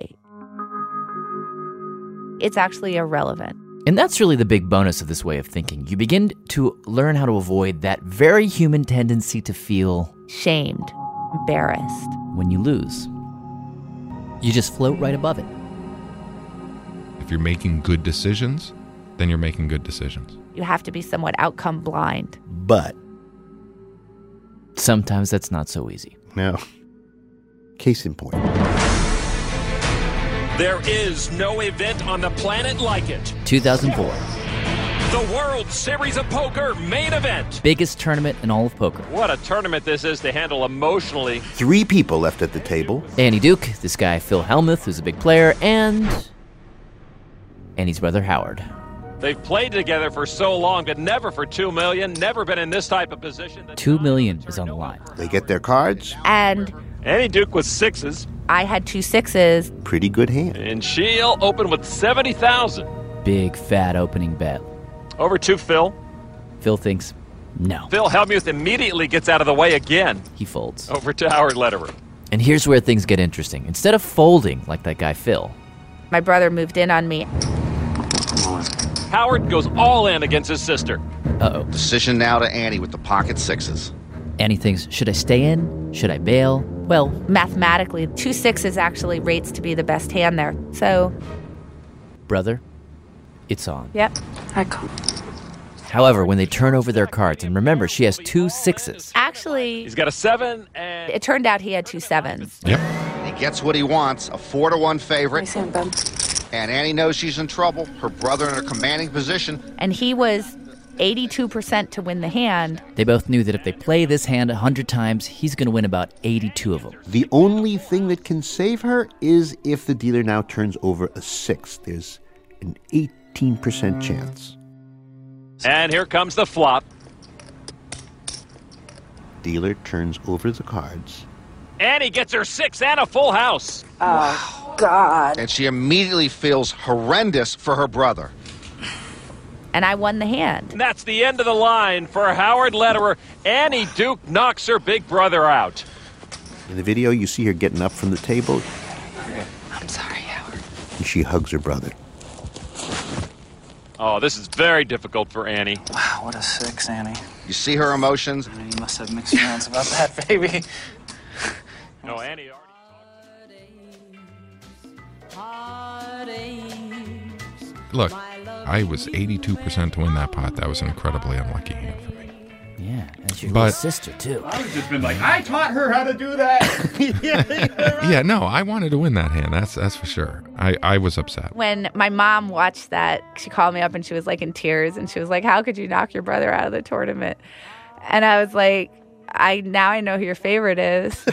Speaker 16: It's actually irrelevant.
Speaker 7: And that's really the big bonus of this way of thinking. You begin to learn how to avoid that very human tendency to feel
Speaker 16: shamed, embarrassed
Speaker 7: when you lose. You just float right above it.
Speaker 17: If you're making good decisions, then you're making good decisions.
Speaker 16: You have to be somewhat outcome blind.
Speaker 5: But
Speaker 7: sometimes that's not so easy.
Speaker 5: Now, case in point.
Speaker 19: There is no event on the planet like it.
Speaker 7: two thousand four.
Speaker 19: The World Series of Poker main event.
Speaker 7: Biggest tournament in all of poker.
Speaker 19: What a tournament this is to handle emotionally.
Speaker 5: Three people left at the table.
Speaker 7: Annie Duke, this guy Phil Hellmuth, who's a big player, and Annie's brother Howard.
Speaker 19: They've played together for so long, but never for two million, never been in this type of position.
Speaker 7: Two million is on the line.
Speaker 5: They get their cards.
Speaker 16: And
Speaker 19: Annie Duke with sixes.
Speaker 16: I had two sixes.
Speaker 5: Pretty good hand.
Speaker 19: And she'll open with seventy thousand.
Speaker 7: Big fat opening bet.
Speaker 19: Over to Phil.
Speaker 7: Phil thinks, no.
Speaker 19: Phil Hellmuth immediately gets out of the way again.
Speaker 7: He folds.
Speaker 19: Over to Howard Lederer.
Speaker 7: And here's where things get interesting. Instead of folding like that guy Phil,
Speaker 16: my brother moved in on me.
Speaker 19: Howard goes all in against his sister.
Speaker 7: Uh-oh.
Speaker 20: Decision now to Annie with the pocket sixes.
Speaker 7: Annie thinks, should I stay in? Should I bail? Well,
Speaker 16: mathematically, two sixes actually rates to be the best hand there. So,
Speaker 7: brother, it's on.
Speaker 16: Yep. I call.
Speaker 7: However, when they turn over their cards, and remember, she has two sixes.
Speaker 16: Actually,
Speaker 19: he's got a seven, and
Speaker 16: it turned out he had two sevens.
Speaker 17: Yep.
Speaker 20: He gets what he wants, a four to one favorite. And Annie knows she's in trouble. Her brother in a commanding position.
Speaker 16: And he was eighty-two percent to win the hand.
Speaker 7: They both knew that if they play this hand one hundred times, he's going to win about eighty-two of them.
Speaker 5: The only thing that can save her is if the dealer now turns over a six. There's an eighteen percent chance.
Speaker 19: And here comes the flop.
Speaker 5: Dealer turns over the cards.
Speaker 19: Annie gets her six and a full house.
Speaker 20: Oh, God. And she immediately feels horrendous for her brother.
Speaker 16: And I won the hand.
Speaker 19: And that's the end of the line for Howard Lederer. Annie Duke knocks her big brother out.
Speaker 5: In the video, you see her getting up from the table.
Speaker 16: I'm sorry, Howard.
Speaker 5: And she hugs her brother.
Speaker 19: Oh, this is very difficult for Annie.
Speaker 21: Wow, what a six, Annie.
Speaker 20: You see her emotions?
Speaker 21: I mean, you must have mixed feelings about that, baby.
Speaker 19: No, Annie
Speaker 17: Look, I was eighty-two percent to win that pot. That was an incredibly unlucky hand for me.
Speaker 7: Yeah, that's your
Speaker 17: But-
Speaker 7: little sister, too.
Speaker 22: I was just been like, I taught her how to do that.
Speaker 17: Yeah, no, I wanted to win that hand. That's that's for sure. I, I was upset.
Speaker 16: When my mom watched that, she called me up and she was like in tears and she was like, how could you knock your brother out of the tournament? And I was like, I now I know who your favorite is.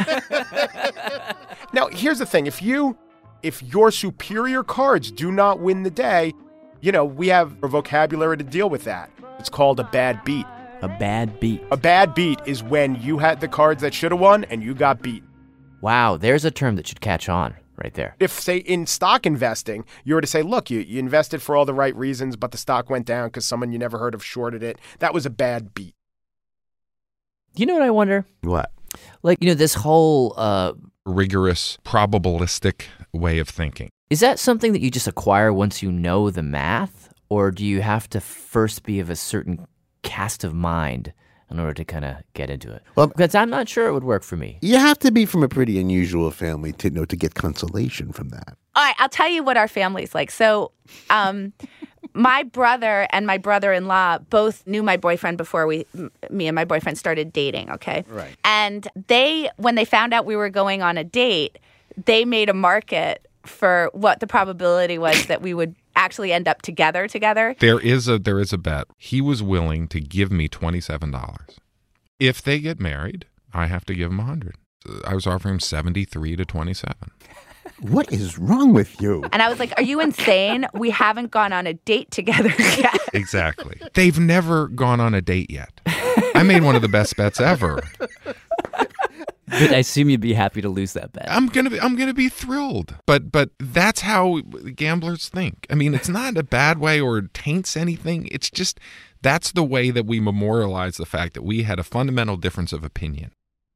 Speaker 18: Now, here's the thing. If you, if your superior cards do not win the day, you know, we have a vocabulary to deal with that. It's called a bad beat.
Speaker 7: A bad beat.
Speaker 18: A bad beat is when you had the cards that should have won and you got beat.
Speaker 7: Wow, there's a term that should catch on right there.
Speaker 18: If, say, in stock investing, you were to say, look, you, you invested for all the right reasons, but the stock went down because someone you never heard of shorted it, that was a bad beat.
Speaker 7: You know what I wonder?
Speaker 5: What?
Speaker 7: Like, you know, this whole uh,
Speaker 17: rigorous, probabilistic way of thinking.
Speaker 7: Is that something that you just acquire once you know the math? Or do you have to first be of a certain cast of mind in order to kind of get into it?
Speaker 5: Well,
Speaker 7: because I'm not sure it would work for me.
Speaker 5: You have to be from a pretty unusual family to you know to get consolation from that.
Speaker 16: All right, I'll tell you what our family's like. So, um, my brother and my brother-in-law both knew my boyfriend before we, m- me and my boyfriend started dating, okay?
Speaker 5: Right.
Speaker 16: And they, when they found out we were going on a date, they made a market for what the probability was that we would actually end up together together.
Speaker 17: There is a there is a bet. He was willing to give me twenty-seven dollars. If they get married, I have to give him one hundred. I was offering him seventy-three to twenty-seven.
Speaker 5: What is wrong with you?
Speaker 16: And I was like, are you insane? We haven't gone on a date together yet.
Speaker 17: Exactly. They've never gone on a date yet. I made one of the best bets ever.
Speaker 7: But I assume you'd be happy to lose that bet.
Speaker 17: I'm gonna be I'm gonna be thrilled. But but that's how gamblers think. I mean, it's not a bad way or taints anything. It's just that's the way that we memorialize the fact that we had a fundamental difference of opinion.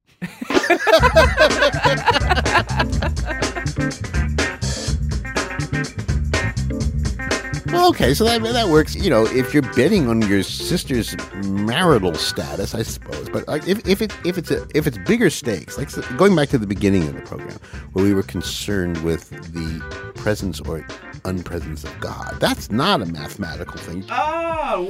Speaker 5: Well, okay, so that that works. You know, if you're betting on your sister's marital status, I suppose. But like, if if it if it's a if it's bigger stakes, like going back to the beginning of the program, where we were concerned with the presence or unpresence of God, that's not a mathematical thing.
Speaker 22: Oh,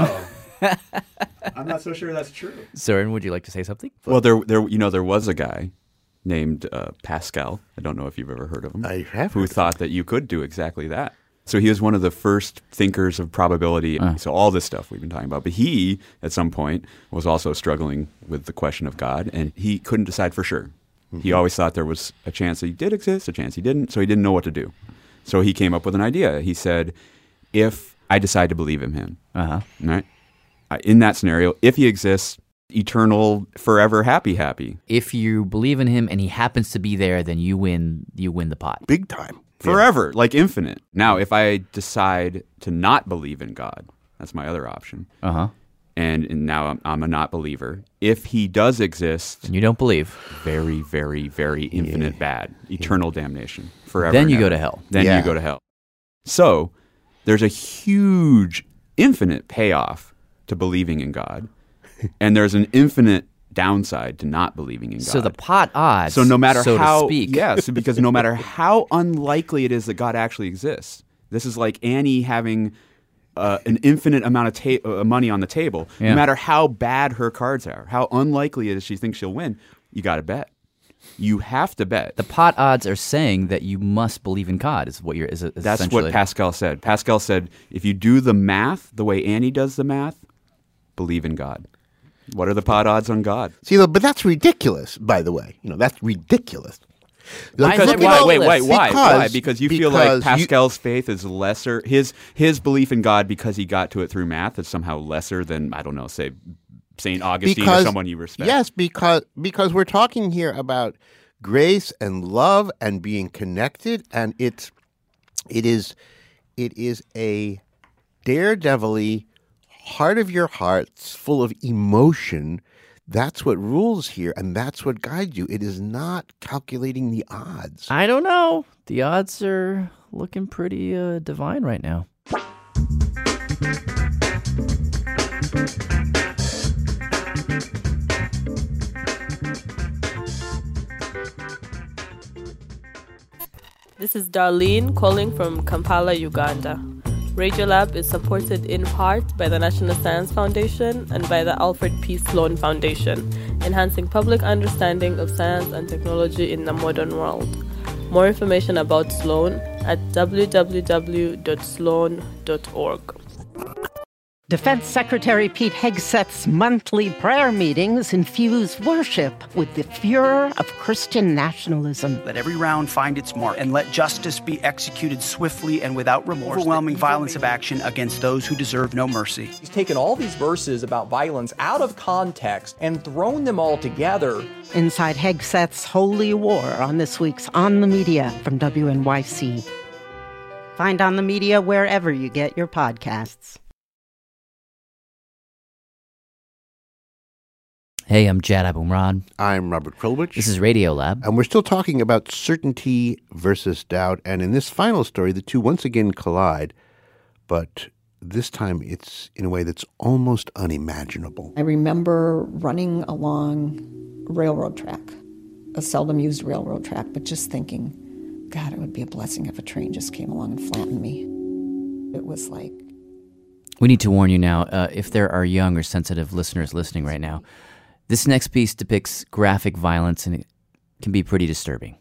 Speaker 22: wow. I'm not so sure that's true.
Speaker 7: Soren, would you like to say something?
Speaker 8: Well, there, there, you know, there was a guy named uh, Pascal. I don't know if you've ever heard of him.
Speaker 5: I have.
Speaker 8: Who thought that you could do exactly that. So he was one of the first thinkers of probability.
Speaker 7: Uh.
Speaker 8: So all this stuff we've been talking about. But he, at some point, was also struggling with the question of God, and he couldn't decide for sure. Mm-hmm. He always thought there was a chance that he did exist, a chance he didn't, so he didn't know what to do. So he came up with an idea. He said, if I decide to believe in him,
Speaker 7: uh-huh.
Speaker 8: right? Uh, in that scenario, if he exists, eternal, forever, happy, happy.
Speaker 7: If you believe in him and he happens to be there, then you win. You win the pot.
Speaker 5: Big time.
Speaker 8: Forever, yeah. Like infinite. Now, if I decide to not believe in God, that's my other option.
Speaker 7: Uh-huh.
Speaker 8: And, and now I'm, I'm a not believer. If he does exist...
Speaker 7: And you don't believe.
Speaker 8: Very, very, very infinite
Speaker 5: yeah.
Speaker 8: bad. Eternal yeah. damnation. Forever.
Speaker 7: Then you
Speaker 8: ever.
Speaker 7: go to hell.
Speaker 8: Then
Speaker 5: yeah.
Speaker 8: you go to hell. So, there's a huge, infinite payoff to believing in God. And there's an infinite downside to not believing in God.
Speaker 7: So the pot odds,
Speaker 8: so no matter
Speaker 7: so
Speaker 8: how,
Speaker 7: to speak.
Speaker 8: yes, because no matter how unlikely it is that God actually exists, this is like Annie having uh, an infinite amount of ta- uh, money on the table.
Speaker 7: Yeah.
Speaker 8: No matter how bad her cards are, how unlikely it is she thinks she'll win, you got to bet. You have to bet.
Speaker 7: The pot odds are saying that you must believe in God. Is what you're. Is, is
Speaker 8: That's what Pascal said. Pascal said, if you do the math the way Annie does the math, believe in God. What are the pot odds on God?
Speaker 5: See, but that's ridiculous, by the way. You know, that's ridiculous.
Speaker 8: Like,
Speaker 7: Why is it
Speaker 8: why, wait,
Speaker 7: ridiculous?
Speaker 8: wait, why?
Speaker 5: Because,
Speaker 8: why? Because you feel
Speaker 5: because
Speaker 8: like
Speaker 5: you-
Speaker 8: Pascal's faith is lesser. His his belief in God, because he got to it through math, is somehow lesser than, I don't know, say Saint Augustine
Speaker 5: because,
Speaker 8: or someone you respect.
Speaker 5: Yes, because because we're talking here about grace and love and being connected, and it's it is it is a daredevil-y, heart of your hearts, full of emotion. That's what rules here, and that's what guides you. It is not calculating the odds.
Speaker 7: I don't know. The odds are looking pretty uh, divine right now.
Speaker 2: This is Darlene calling from Kampala, Uganda. Radiolab is supported in part by the National Science Foundation and by the Alfred P. Sloan Foundation, enhancing public understanding of science and technology in the modern world. More information about Sloan at w w w dot sloan dot org.
Speaker 3: Defense Secretary Pete Hegseth's monthly prayer meetings infuse worship with the furor of Christian nationalism.
Speaker 23: Let every round find its mark, and let justice be executed swiftly and without remorse. Overwhelming violence of action against those who deserve no mercy.
Speaker 24: He's taken all these verses about violence out of context and thrown them all together.
Speaker 3: Inside Hegseth's Holy War on this week's On the Media from W N Y C. Find On the Media wherever you get your podcasts.
Speaker 7: Hey, I'm Jad Abumrad.
Speaker 5: I'm Robert Krulwich.
Speaker 7: This is Radiolab.
Speaker 5: And we're still talking about certainty versus doubt. And in this final story, the two once again collide. But this time it's in a way that's almost unimaginable.
Speaker 25: I remember running along a railroad track, a seldom used railroad track, but just thinking, God, it would be a blessing if a train just came along and flattened me. It was like...
Speaker 7: We need to warn you now, uh, if there are young or sensitive listeners listening right now, this next piece depicts graphic violence and it can be pretty disturbing.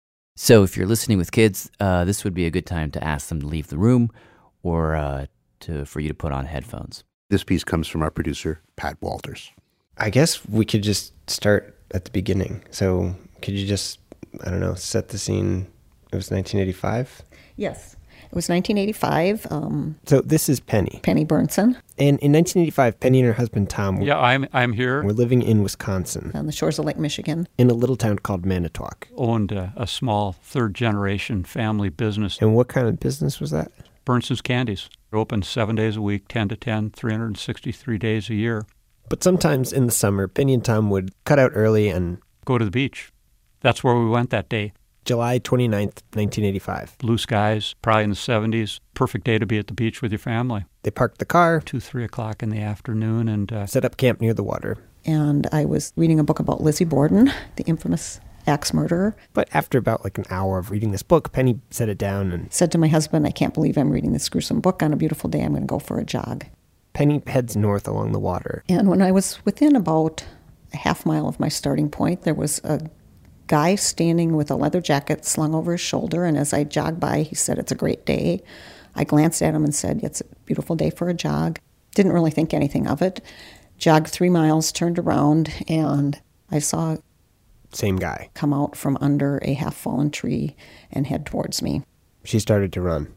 Speaker 7: So if you're listening with kids, uh, this would be a good time to ask them to leave the room or uh, to for you to put on headphones.
Speaker 5: This piece comes from our producer, Pat Walters.
Speaker 26: I guess we could just start at the beginning. So could you just, I don't know, set the scene? It was nineteen eighty-five?
Speaker 25: Yes. It was nineteen eighty-five. Um,
Speaker 26: so this is Penny.
Speaker 25: Penny Burnson.
Speaker 26: And in nineteen eighty-five, Penny and her husband Tom.
Speaker 27: Yeah, I'm I'm here.
Speaker 26: We're living in Wisconsin.
Speaker 25: On the shores of Lake Michigan.
Speaker 26: In a little town called Manitowoc.
Speaker 27: Owned a, a small third-generation family business.
Speaker 26: And what kind of business was that?
Speaker 27: Burnson's Candies. Open seven days a week, ten to ten, three hundred sixty-three days a year.
Speaker 26: But sometimes in the summer, Penny and Tom would cut out early and...
Speaker 27: go to the beach. That's where we went that day.
Speaker 26: July twenty-ninth, nineteen eighty-five.
Speaker 27: Blue skies, probably in the seventies. Perfect day to be at the beach with your family.
Speaker 26: They parked the car.
Speaker 27: Two, three o'clock in the afternoon and... Uh,
Speaker 26: set up camp near the water.
Speaker 25: And I was reading a book about Lizzie Borden, the infamous axe murderer.
Speaker 26: But after about like an hour of reading this book, Penny set it down and...
Speaker 25: said to my husband, I can't believe I'm reading this gruesome book on a beautiful day. I'm going to go for a jog.
Speaker 26: Penny heads north along the water.
Speaker 25: And when I was within about a half mile of my starting point, there was a guy standing with a leather jacket slung over his shoulder, and as I jogged by, he said, it's a great day. I glanced at him and said, it's a beautiful day for a jog. Didn't really think anything of it. Jogged three miles, turned around, and I saw
Speaker 26: same guy
Speaker 25: come out from under a half-fallen tree and head towards me.
Speaker 26: She started to run.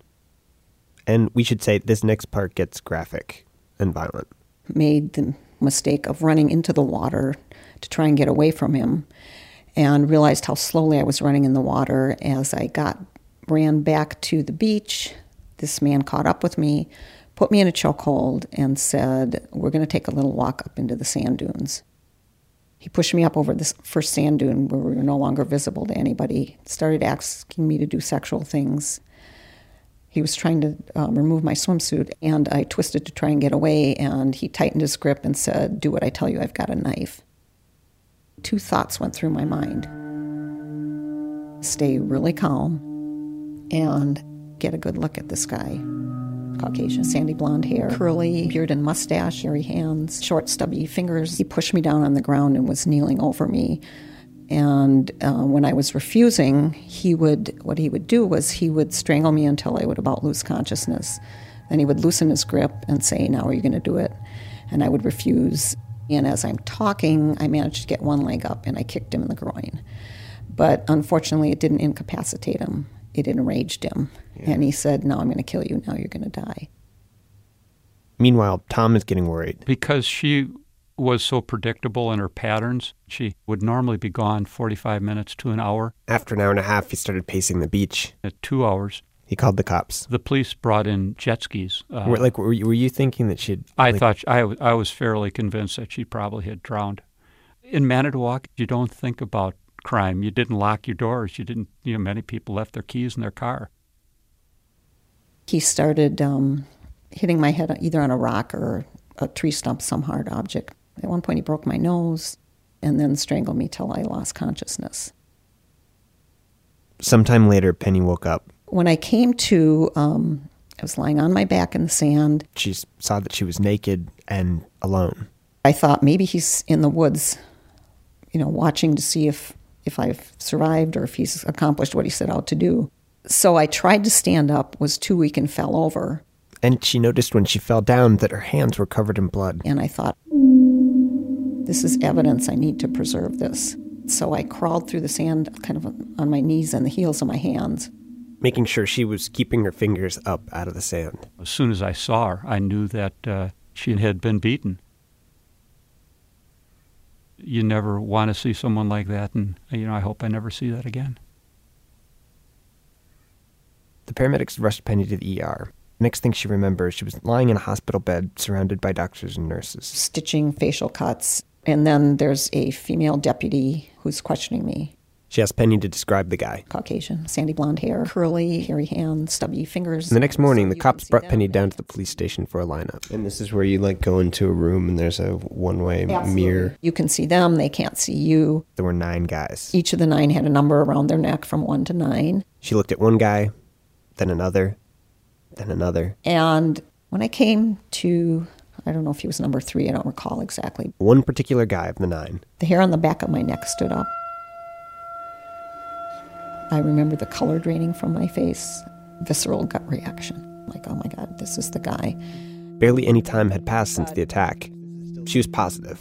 Speaker 26: And we should say this next part gets graphic and violent.
Speaker 25: Made the mistake of running into the water to try and get away from him, and realized how slowly I was running in the water. As I got ran back to the beach, this man caught up with me, put me in a chokehold, and said, we're going to take a little walk up into the sand dunes. He pushed me up over this first sand dune where we were no longer visible to anybody, started asking me to do sexual things. He was trying to um, remove my swimsuit, and I twisted to try and get away, and he tightened his grip and said, do what I tell you, I've got a knife. Two thoughts went through my mind. Stay really calm and get a good look at this guy. Caucasian, sandy blonde hair, curly beard and mustache, hairy hands, short stubby fingers. He pushed me down on the ground and was kneeling over me. And uh, when I was refusing, he would, what he would do was he would strangle me until I would about lose consciousness. Then he would loosen his grip and say, now are you going to do it? And I would refuse. And as I'm talking, I managed to get one leg up and I kicked him in the groin. But unfortunately, it didn't incapacitate him. It enraged him. Yeah. And he said, no, I'm going to kill you. Now you're going to die.
Speaker 26: Meanwhile, Tom is getting worried.
Speaker 27: Because she was so predictable in her patterns, she would normally be gone forty-five minutes to an hour.
Speaker 26: After an hour and a half, he started pacing the beach.
Speaker 27: At two hours.
Speaker 26: He called the cops.
Speaker 27: The police brought in jet skis. Uh,
Speaker 26: were, like, were you, were you thinking that she'd...
Speaker 27: I
Speaker 26: like...
Speaker 27: thought, I, I was fairly convinced that she probably had drowned. In Manitowoc, you don't think about crime. You didn't lock your doors. You didn't, you know, many people left their keys in their car.
Speaker 25: He started um, hitting my head either on a rock or a tree stump, some hard object. At one point, he broke my nose and then strangled me till I lost consciousness.
Speaker 26: Sometime later, Penny woke up.
Speaker 25: When I came to, um, I was lying on my back in the sand.
Speaker 26: She saw that she was naked and alone.
Speaker 25: I thought maybe he's in the woods, you know, watching to see if, if I've survived or if he's accomplished what he set out to do. So I tried to stand up, was too weak, and fell over.
Speaker 26: And she noticed when she fell down that her hands were covered in blood.
Speaker 25: And I thought, this is evidence. I need to preserve this. So I crawled through the sand kind of on my knees and the heels of my hands,
Speaker 26: making sure she was keeping her fingers up out of the sand.
Speaker 27: As soon as I saw her, I knew that uh, she had been beaten. You never want to see someone like that, and you know, I hope I never see that again.
Speaker 26: The paramedics rushed Penny to the E R. The next thing she remembers, she was lying in a hospital bed surrounded by doctors and nurses.
Speaker 25: Stitching, facial cuts, and then there's a female deputy who's questioning me.
Speaker 26: She asked Penny to describe the guy.
Speaker 25: Caucasian, sandy blonde hair, curly, hairy hands, stubby fingers.
Speaker 26: And the next morning, the cops brought Penny down to the police station for a lineup. And this is where you, like, go into a room and there's a one-way
Speaker 25: Absolutely.
Speaker 26: mirror.
Speaker 25: You can see them, they can't see you.
Speaker 26: There were nine guys.
Speaker 25: Each of the nine had a number around their neck from one to nine.
Speaker 26: She looked at one guy, then another, then another.
Speaker 25: And when I came to, I don't know if he was number three, I don't recall exactly.
Speaker 26: One particular guy of the nine.
Speaker 25: The hair on the back of my neck stood up. I remember the color draining from my face, visceral gut reaction. Like, oh my God, this is the guy.
Speaker 26: Barely any time had passed since the attack. She was positive.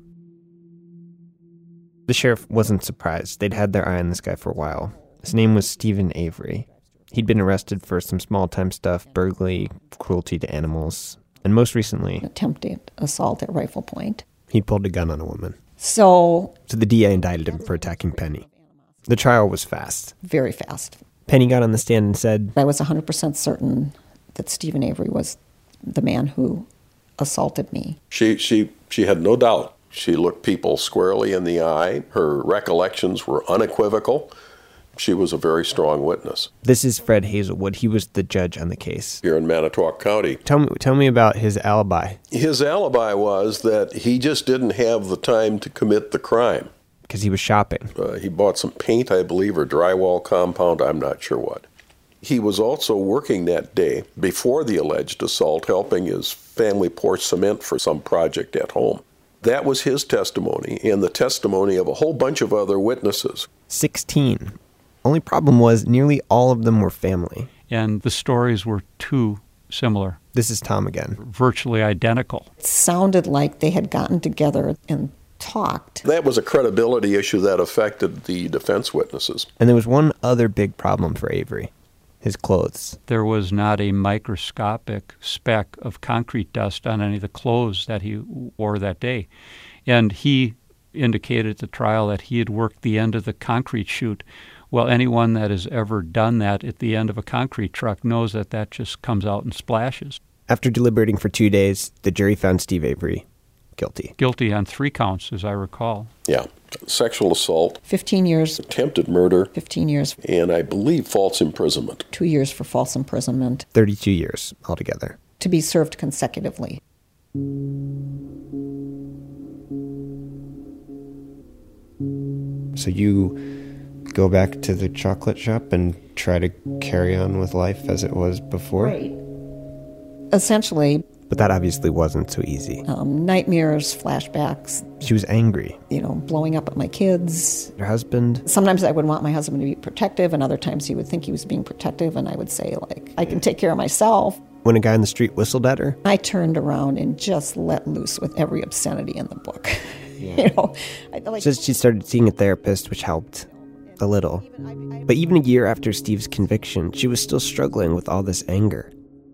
Speaker 26: The sheriff wasn't surprised. They'd had their eye on this guy for a while. His name was Stephen Avery. He'd been arrested for some small-time stuff, burglary, cruelty to animals, and most recently,
Speaker 25: attempted assault at rifle point.
Speaker 26: He'd pulled a gun on a woman.
Speaker 25: So,
Speaker 26: so the D A indicted him for attacking Penny. The trial was fast.
Speaker 25: Very fast.
Speaker 26: Penny got on the stand and said,
Speaker 25: I was one hundred percent certain that Stephen Avery was the man who assaulted me.
Speaker 4: She, she, she had no doubt. She looked people squarely in the eye. Her recollections were unequivocal. She was a very strong witness.
Speaker 26: This is Fred Hazelwood. He was the judge on the case.
Speaker 4: Here in Manitowoc County.
Speaker 26: Tell me, tell me about his alibi.
Speaker 4: His alibi was that he just didn't have the time to commit the crime.
Speaker 26: Because he was shopping.
Speaker 4: Uh, he bought some paint, I believe, or drywall compound, I'm not sure what. He was also working that day, before the alleged assault, helping his family pour cement for some project at home. That was his testimony, and the testimony of a whole bunch of other witnesses.
Speaker 26: Sixteen. Only problem was nearly all of them were family.
Speaker 27: And the stories were too similar.
Speaker 26: This is Tom again.
Speaker 27: Virtually identical.
Speaker 25: It sounded like they had gotten together and talked.
Speaker 4: That was a credibility issue that affected the defense witnesses.
Speaker 26: And there was one other big problem for Avery. His clothes.
Speaker 27: There was not a microscopic speck of concrete dust on any of the clothes that he wore that day. And he indicated at the trial that he had worked the end of the concrete chute. Well, anyone that has ever done that at the end of a concrete truck knows that that just comes out and splashes.
Speaker 26: After deliberating for two days, the jury found Steve Avery guilty.
Speaker 27: Guilty on three counts, as I recall.
Speaker 4: Yeah. Sexual assault.
Speaker 25: fifteen years.
Speaker 4: Attempted murder.
Speaker 25: fifteen years.
Speaker 4: And I believe false imprisonment.
Speaker 25: Two years for false imprisonment.
Speaker 26: thirty-two years altogether.
Speaker 25: To be served consecutively.
Speaker 26: So you go back to the chocolate shop and try to carry on with life as it was before?
Speaker 25: Right. Essentially.
Speaker 26: But that obviously wasn't so easy.
Speaker 25: Um, nightmares, flashbacks.
Speaker 26: She was angry.
Speaker 25: You know, blowing up at my kids.
Speaker 26: Her husband.
Speaker 25: Sometimes I would want my husband to be protective, and other times he would think he was being protective, and I would say, like, I can take care of myself.
Speaker 26: When a guy in the street whistled at her?
Speaker 25: I turned around and just let loose with every obscenity in the book. Yeah. You know, I, like,
Speaker 26: so she started seeing a therapist, which helped a little. But even a year after Steve's conviction, she was still struggling with all this anger.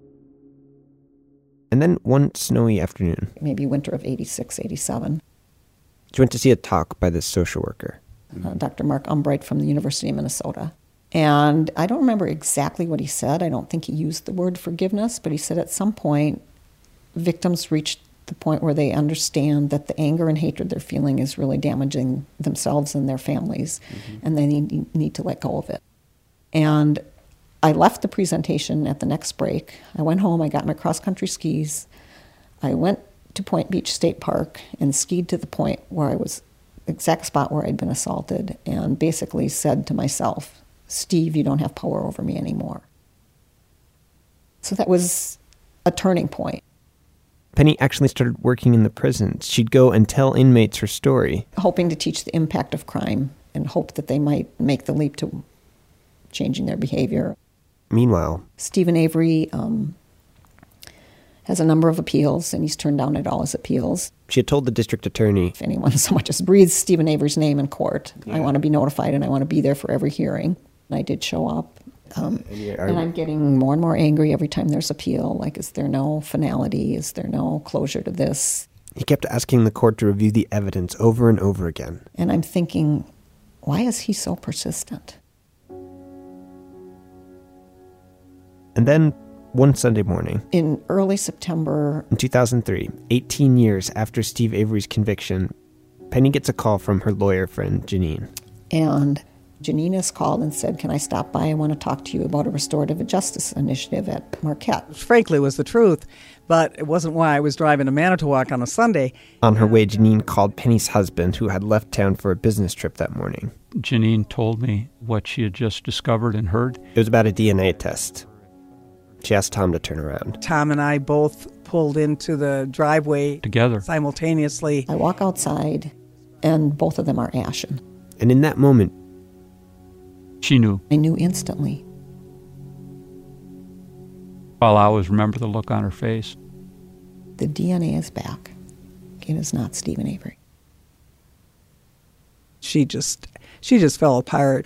Speaker 26: And then one snowy afternoon,
Speaker 25: maybe winter of eighty-six, eighty-seven,
Speaker 26: she went to see a talk by this social worker.
Speaker 25: Uh, Doctor Mark Umbright from the University of Minnesota. And I don't remember exactly what he said. I don't think he used the word forgiveness, but he said at some point, victims reach the point where they understand that the anger and hatred they're feeling is really damaging themselves and their families, mm-hmm. and they need, need to let go of it. And I left the presentation at the next break. I went home, I got my cross-country skis. I went to Point Beach State Park and skied to the point where I was, exact spot where I'd been assaulted, and basically said to myself, Steve, you don't have power over me anymore. So that was a turning point.
Speaker 26: Penny actually started working in the prisons. She'd go and tell inmates her story.
Speaker 25: Hoping to teach the impact of crime and hope that they might make the leap to changing their behavior.
Speaker 26: Meanwhile,
Speaker 25: Steven Avery um, has a number of appeals, and he's turned down at all his appeals.
Speaker 26: She had told the district attorney,
Speaker 25: if anyone so much as breathes Steven Avery's name in court, yeah. I want to be notified and I want to be there for every hearing. And I did show up. Um, and I'm getting more and more angry every time there's appeal. Like, is there no finality? Is there no closure to this?
Speaker 26: He kept asking the court to review the evidence over and over again.
Speaker 25: And I'm thinking, why is he so persistent?
Speaker 26: And then, one Sunday morning,
Speaker 25: in early September,
Speaker 26: in two thousand three, eighteen years after Steve Avery's conviction, Penny gets a call from her lawyer friend, Janine.
Speaker 25: And Janine has called and said, can I stop by? I want to talk to you about a restorative justice initiative at Marquette.
Speaker 1: Frankly, was the truth, but it wasn't why I was driving to Manitowoc on a Sunday.
Speaker 26: On her way, Janine called Penny's husband, who had left town for a business trip that morning.
Speaker 27: Janine told me what she had just discovered and heard.
Speaker 26: It was about a D N A test. She asked Tom to turn around.
Speaker 1: Tom and I both pulled into the driveway
Speaker 27: together
Speaker 1: simultaneously.
Speaker 25: I walk outside, and both of them are ashen.
Speaker 26: And in that moment,
Speaker 27: she knew.
Speaker 25: I knew instantly.
Speaker 27: I'll always remember the look on her face.
Speaker 25: The D N A is back. It is not Steven Avery.
Speaker 1: She just, she just fell apart.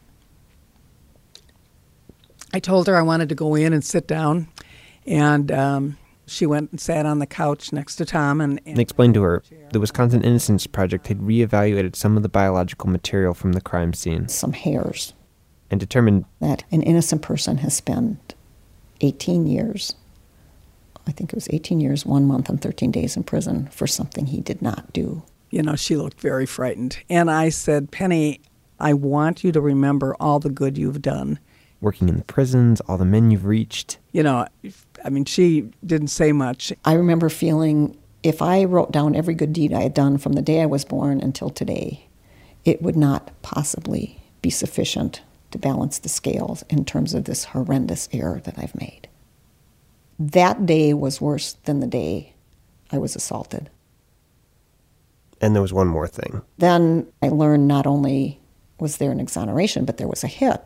Speaker 1: I told her I wanted to go in and sit down, and um, she went and sat on the couch next to Tom. And, and
Speaker 26: I explained to her the Wisconsin Innocence Project had reevaluated some of the biological material from the crime scene.
Speaker 25: Some hairs.
Speaker 26: And determined
Speaker 25: that an innocent person has spent eighteen years, I think it was eighteen years, one month, and thirteen days in prison for something he did not do.
Speaker 1: You know, she looked very frightened. And I said, Penny, I want you to remember all the good you've done.
Speaker 26: Working in the prisons, all the men you've reached.
Speaker 1: You know, I mean, she didn't say much.
Speaker 25: I remember feeling if I wrote down every good deed I had done from the day I was born until today, it would not possibly be sufficient to balance the scales in terms of this horrendous error that I've made. That day was worse than the day I was assaulted.
Speaker 26: And there was one more thing.
Speaker 25: Then I learned not only was there an exoneration, but there was a hit.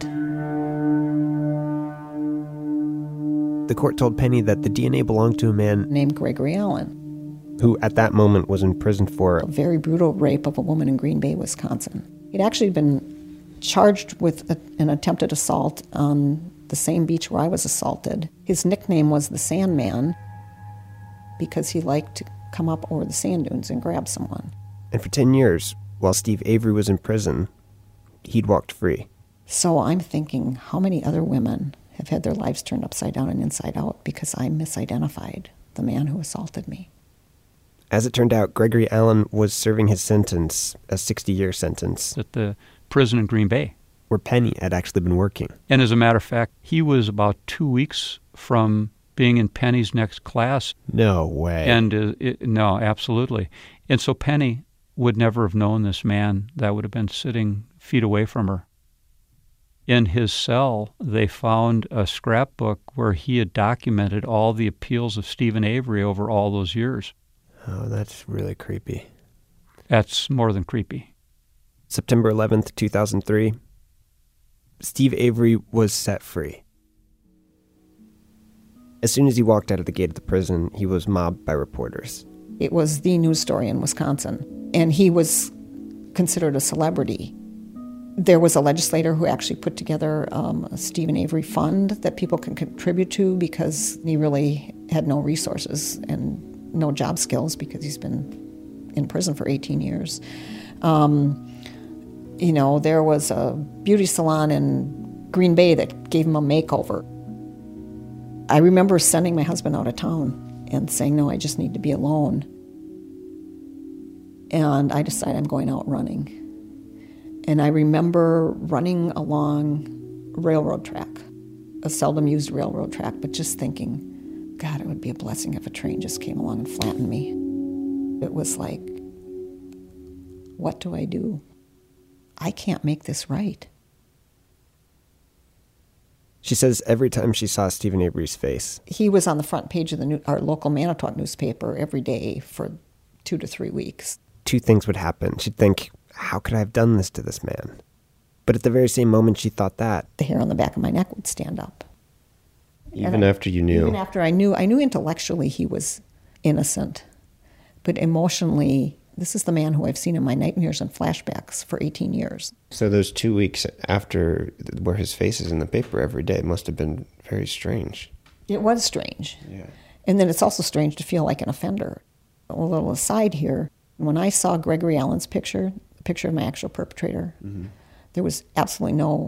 Speaker 26: The court told Penny that the D N A belonged to a man
Speaker 25: named Gregory Allen,
Speaker 26: who at that moment was in prison for
Speaker 25: a very brutal rape of a woman in Green Bay, Wisconsin. He'd actually been charged with a, an attempted assault on the same beach where I was assaulted. His nickname was the Sandman because he liked to come up over the sand dunes and grab someone.
Speaker 26: And for ten years, while Steve Avery was in prison, he'd walked free.
Speaker 25: So I'm thinking, how many other women have had their lives turned upside down and inside out because I misidentified the man who assaulted me?
Speaker 26: As it turned out, Gregory Allen was serving his sentence, a sixty-year sentence.
Speaker 27: At the prison in Green Bay.
Speaker 26: Where Penny had actually been working.
Speaker 27: And as a matter of fact, he was about two weeks from being in Penny's next class.
Speaker 26: No way.
Speaker 27: And uh, it, no, absolutely. And so Penny would never have known this man that would have been sitting feet away from her. In his cell, they found a scrapbook where he had documented all the appeals of Steven Avery over all those years.
Speaker 26: Oh, that's really creepy.
Speaker 27: That's more than creepy.
Speaker 26: September eleventh, two thousand three, Steve Avery was set free. As soon as he walked out of the gate of the prison, he was mobbed by reporters.
Speaker 25: It was the news story in Wisconsin, and he was considered a celebrity. There was a legislator who actually put together um, a Steven Avery fund that people can contribute to because he really had no resources and no job skills because he's been in prison for eighteen years. Um, you know, there was a beauty salon in Green Bay that gave him a makeover. I remember sending my husband out of town and saying, no, I just need to be alone. And I decided I'm going out running. And I remember running along a railroad track a seldom used railroad track, but just thinking, God, it would be a blessing if a train just came along and flattened me. It was like, what do I do? I can't make this right.
Speaker 26: She says every time she saw Stephen Avery's face,
Speaker 25: he was on the front page of the new, our local Manitowoc newspaper every day for two to three weeks.
Speaker 26: two things would happen. She'd think, how could I have done this to this man? But at the very same moment she thought that,
Speaker 25: the hair on the back of my neck would stand up.
Speaker 26: even
Speaker 25: I,
Speaker 26: after you knew.
Speaker 25: Even after I knew, I knew intellectually he was innocent, but emotionally, this is the man who I've seen in my nightmares and flashbacks for eighteen years.
Speaker 26: So those two weeks after where his face is in the paper every day must have been very strange.
Speaker 25: It was strange.
Speaker 26: Yeah.
Speaker 25: And then it's also strange to feel like an offender. A little aside here, when I saw Gregory Allen's picture, the picture of my actual perpetrator, mm-hmm. there was absolutely no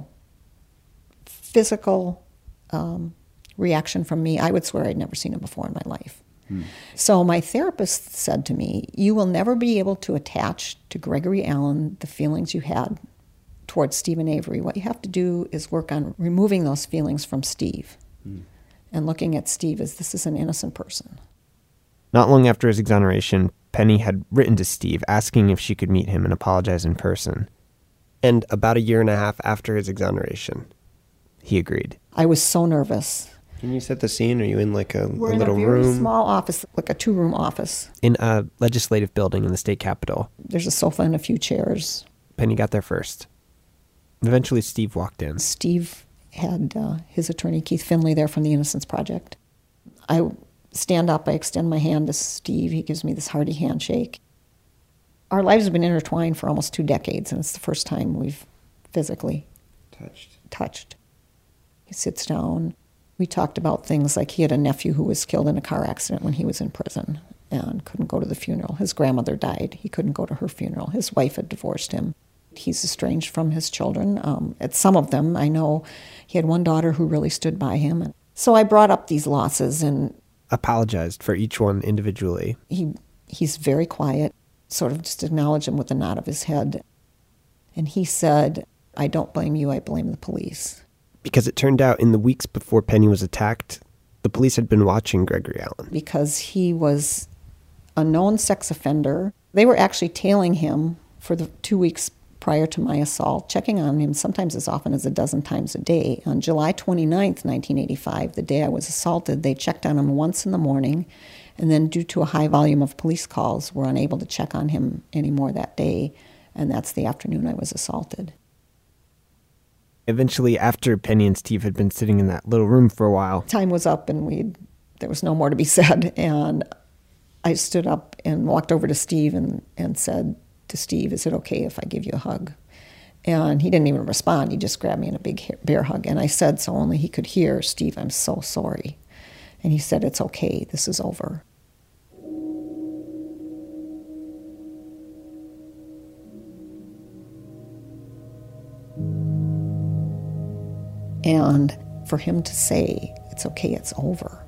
Speaker 25: physical um, reaction from me. I would swear I'd never seen him before in my life. Hmm. So my therapist said to me, you will never be able to attach to Gregory Allen the feelings you had towards Stephen Avery. What you have to do is work on removing those feelings from Steve hmm. and looking at Steve as this is an innocent person.
Speaker 26: Not long after his exoneration, Penny had written to Steve asking if she could meet him and apologize in person. And about a year and a half after his exoneration, he agreed.
Speaker 25: I was so nervous.
Speaker 26: Can you set the scene? Are you in like a,
Speaker 25: We're
Speaker 26: a little
Speaker 25: in a very
Speaker 26: room?
Speaker 25: small office, like a two-room office.
Speaker 26: In a legislative building in the state capitol.
Speaker 25: There's a sofa and a few chairs.
Speaker 26: Penny got there first. Eventually, Steve walked in.
Speaker 25: Steve had uh, his attorney, Keith Finley, there from the Innocence Project. I stand up, I extend my hand to Steve. He gives me this hearty handshake. Our lives have been intertwined for almost two decades, and it's the first time we've physically
Speaker 26: touched.
Speaker 25: touched. He sits down. We talked about things like he had a nephew who was killed in a car accident when he was in prison and couldn't go to the funeral. His grandmother died. He couldn't go to her funeral. His wife had divorced him. He's estranged from his children. Um, at some of them, I know he had one daughter who really stood by him. And so I brought up these losses and
Speaker 26: apologized for each one individually.
Speaker 25: He he's very quiet, sort of just acknowledged him with a nod of his head. And he said, I don't blame you, I blame the police.
Speaker 26: Because it turned out in the weeks before Penny was attacked, the police had been watching Gregory Allen.
Speaker 25: Because he was a known sex offender. They were actually tailing him for the two weeks prior to my assault, checking on him sometimes as often as a dozen times a day. On July twenty-ninth, nineteen eighty-five, the day I was assaulted, they checked on him once in the morning, and then due to a high volume of police calls, were unable to check on him anymore that day, and that's the afternoon I was assaulted.
Speaker 26: Eventually, after Penny and Steve had been sitting in that little room for a while,
Speaker 25: time was up and we there was no more to be said, and I stood up and walked over to Steve and, and said to Steve, is it okay if I give you a hug? And he didn't even respond. He just grabbed me in a big bear hug. And I said, so only he could hear, Steve, I'm so sorry. And he said, it's okay, this is over. And for him to say, it's okay, it's over.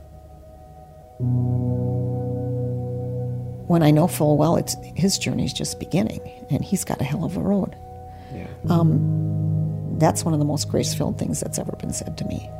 Speaker 25: When I know full well it's his journey's just beginning, and he's got a hell of a road.
Speaker 26: Yeah.
Speaker 25: Um, that's one of the most grace-filled things that's ever been said to me.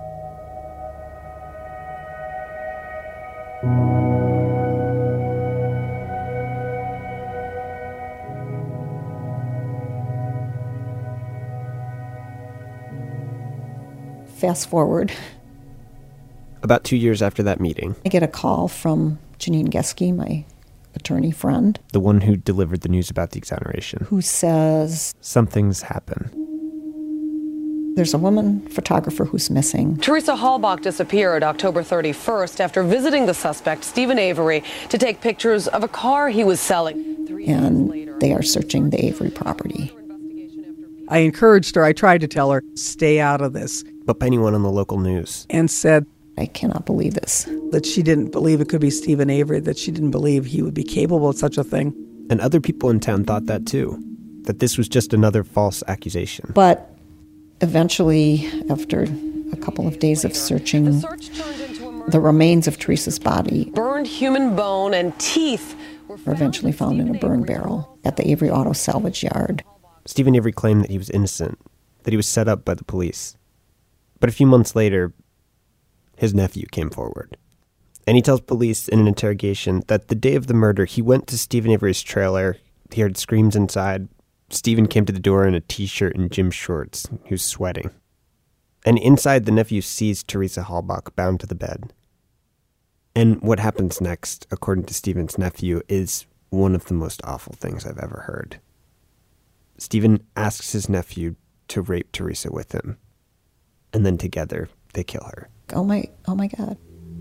Speaker 25: Fast forward.
Speaker 26: About two years after that meeting,
Speaker 25: I get a call from Janine Geske, my attorney friend,
Speaker 26: the one who delivered the news about the exoneration,
Speaker 25: who says,
Speaker 26: something's happened.
Speaker 25: There's a woman photographer who's missing.
Speaker 6: Teresa Halbach disappeared October thirty-first after visiting the suspect, Stephen Avery, to take pictures of a car he was selling.
Speaker 25: And they are searching the Avery property.
Speaker 1: I encouraged her. I tried to tell her, stay out of this.
Speaker 26: But Penny went on the local news
Speaker 1: and said,
Speaker 25: I cannot believe this.
Speaker 1: That she didn't believe it could be Stephen Avery, that she didn't believe he would be capable of such a thing.
Speaker 26: And other people in town thought that too, that this was just another false accusation.
Speaker 25: But eventually, after a couple of days of searching, the, search the remains of Teresa's body,
Speaker 6: burned human bone and teeth,
Speaker 25: were eventually found in a burn barrel at the Avery Auto Salvage Yard.
Speaker 26: Stephen Avery claimed that he was innocent, that he was set up by the police. But a few months later, his nephew came forward. And he tells police in an interrogation that the day of the murder, he went to Steven Avery's trailer. He heard screams inside. Steven came to the door in a T-shirt and gym shorts. He was sweating. And inside, the nephew sees Teresa Halbach bound to the bed. And what happens next, according to Steven's nephew, is one of the most awful things I've ever heard. Steven asks his nephew to rape Teresa with him. And then together, they kill her.
Speaker 25: Oh my, oh my God.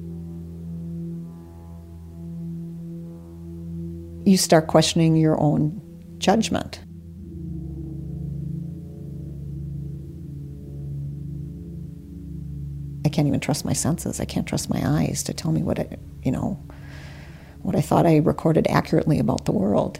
Speaker 25: You start questioning your own judgment. I can't even trust my senses. I can't trust my eyes to tell me what I, you know, what I thought I recorded accurately about the world.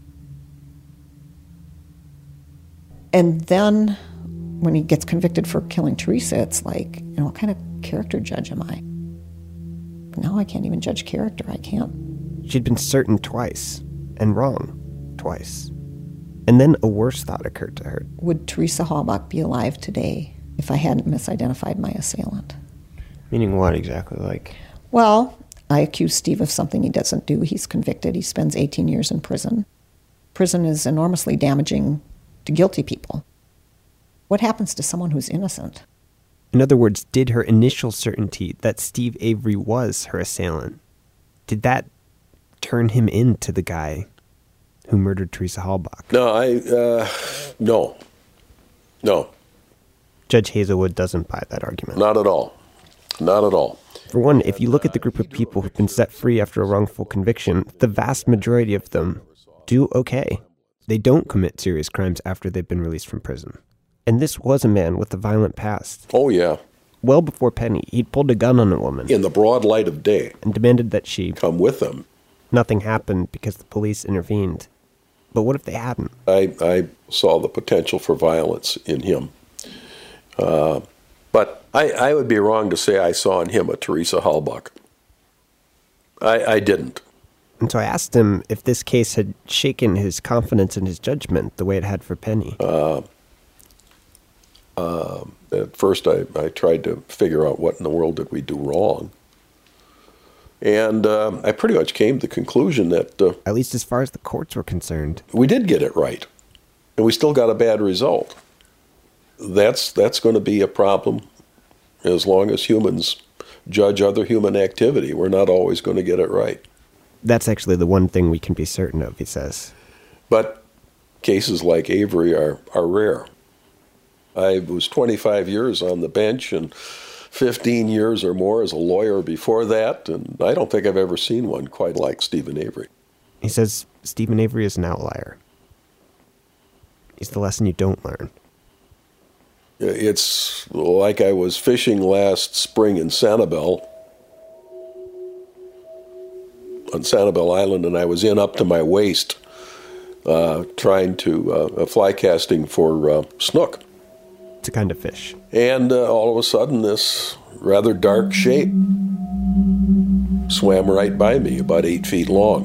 Speaker 25: And then when he gets convicted for killing Teresa, it's like, you know, what kind of character judge am I? Now I can't even judge character. I can't.
Speaker 26: She'd been certain twice, and wrong twice. And then a worse thought occurred to her.
Speaker 25: Would Teresa Halbach be alive today if I hadn't misidentified my assailant?
Speaker 26: Meaning what exactly? Like?
Speaker 25: Well, I accuse Steve of something he doesn't do. He's convicted. He spends eighteen years in prison. Prison is enormously damaging to guilty people. What happens to someone who's innocent?
Speaker 26: In other words, did her initial certainty that Steve Avery was her assailant, did that turn him into the guy who murdered Teresa Halbach?
Speaker 4: No, I, uh, no. No.
Speaker 26: Judge Hazelwood doesn't buy that argument.
Speaker 4: Not at all. Not at all.
Speaker 26: For one, if you look at the group of people who've been set free after a wrongful conviction, the vast majority of them do okay. They don't commit serious crimes after they've been released from prison. And this was a man with a violent past.
Speaker 4: Oh, yeah.
Speaker 26: Well before Penny, he'd pulled a gun on a woman.
Speaker 4: In the broad light of day.
Speaker 26: And demanded that she
Speaker 4: come with him.
Speaker 26: Nothing happened because the police intervened. But what if they hadn't?
Speaker 4: I, I saw the potential for violence in him. Uh, but I, I would be wrong to say I saw in him a Teresa Halbach. I, I didn't.
Speaker 26: And so I asked him if this case had shaken his confidence in his judgment the way it had for Penny.
Speaker 4: Uh, uh, at first, I, I tried to figure out what in the world did we do wrong. And uh, I pretty much came to the conclusion that... Uh,
Speaker 26: At least as far as the courts were concerned.
Speaker 4: We did get it right. And we still got a bad result. That's, that's going to be a problem as long as humans judge other human activity. We're not always going to get it right.
Speaker 26: That's actually the one thing we can be certain of, he says.
Speaker 4: But cases like Avery are, are rare. I was twenty-five years on the bench and fifteen years or more as a lawyer before that, and I don't think I've ever seen one quite like Steven Avery.
Speaker 26: He says Steven Avery is an outlier. He's the lesson you don't learn.
Speaker 4: It's like I was fishing last spring in Sanibel, on Sanibel Island, and I was in up to my waist uh, trying to, uh, fly casting for uh, snook.
Speaker 26: It's a kind of fish.
Speaker 4: And uh, all of a sudden, this rather dark shape swam right by me, about eight feet long.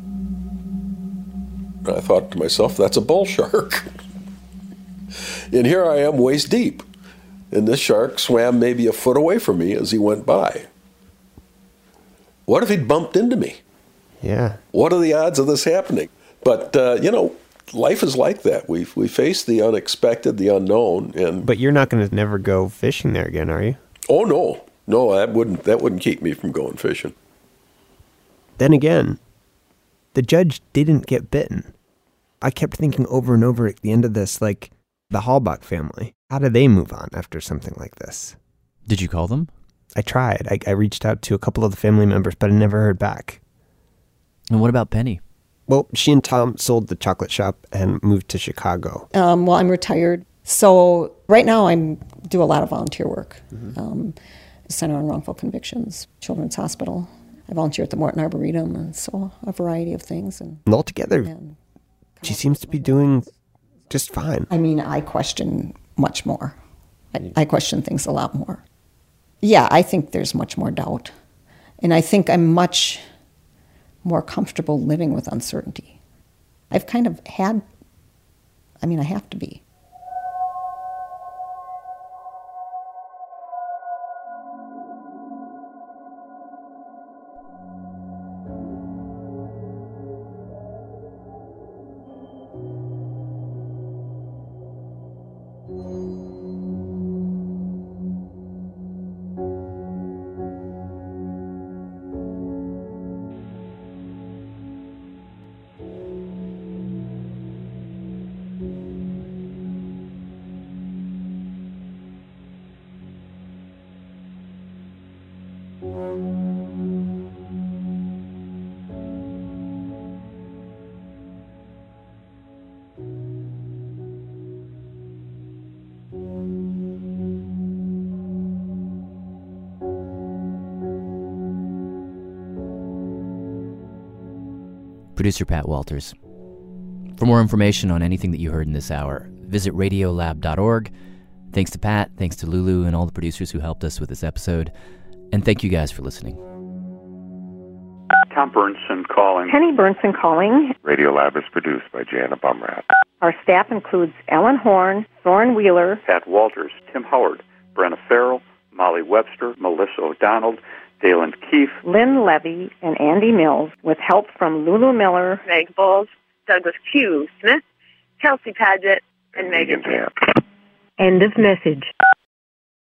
Speaker 4: And I thought to myself, that's a bull shark. And here I am waist deep. And this shark swam maybe a foot away from me as he went by. What if he'd bumped into me?
Speaker 26: Yeah.
Speaker 4: What are the odds of this happening? But, uh, you know, life is like that. We we face the unexpected, the unknown, and
Speaker 26: But you're not going to never go fishing there again, are you?
Speaker 4: Oh no, no, that wouldn't that wouldn't keep me from going fishing.
Speaker 26: Then again, the judge didn't get bitten. I kept thinking over and over at the end of this, like the Halbach family. How do they move on after something like this?
Speaker 7: Did you call them?
Speaker 26: I tried. I, I reached out to a couple of the family members, but I never heard back.
Speaker 7: And what about Penny?
Speaker 26: Well, she and Tom sold the chocolate shop and moved to Chicago.
Speaker 25: Um, well, I'm retired. So right now I do a lot of volunteer work. Mm-hmm. Um, Center on Wrongful Convictions, Children's Hospital. I volunteer at the Morton Arboretum, and so a variety of things. And,
Speaker 26: and altogether,
Speaker 25: and
Speaker 26: she seems to be doing just fine.
Speaker 25: I mean, I question much more. I, I question things a lot more. Yeah, I think there's much more doubt. And I think I'm much more comfortable living with uncertainty. I've kind of had, I mean, I have to be.
Speaker 7: Producer Pat Walters. For more information on anything that you heard in this hour, visit radiolab dot org. Thanks to Pat, thanks to Lulu and all the producers who helped us with this episode. And thank you guys for listening.
Speaker 9: Tom Bernson calling.
Speaker 10: Penny Bernson calling.
Speaker 9: Radiolab is produced by Jana Bumrat.
Speaker 10: Our staff includes Ellen Horn, Soren Wheeler,
Speaker 9: Pat Walters, Tim Howard, Brenna Farrell, Molly Webster, Melissa O'Donnell, Dalen Keefe,
Speaker 10: Lynn Levy, and Andy Mills, with help from Lulu Miller,
Speaker 11: Meg Bowles, Douglas Q. Smith, Kelsey Padgett, and, and Megan Tam.
Speaker 10: End of message.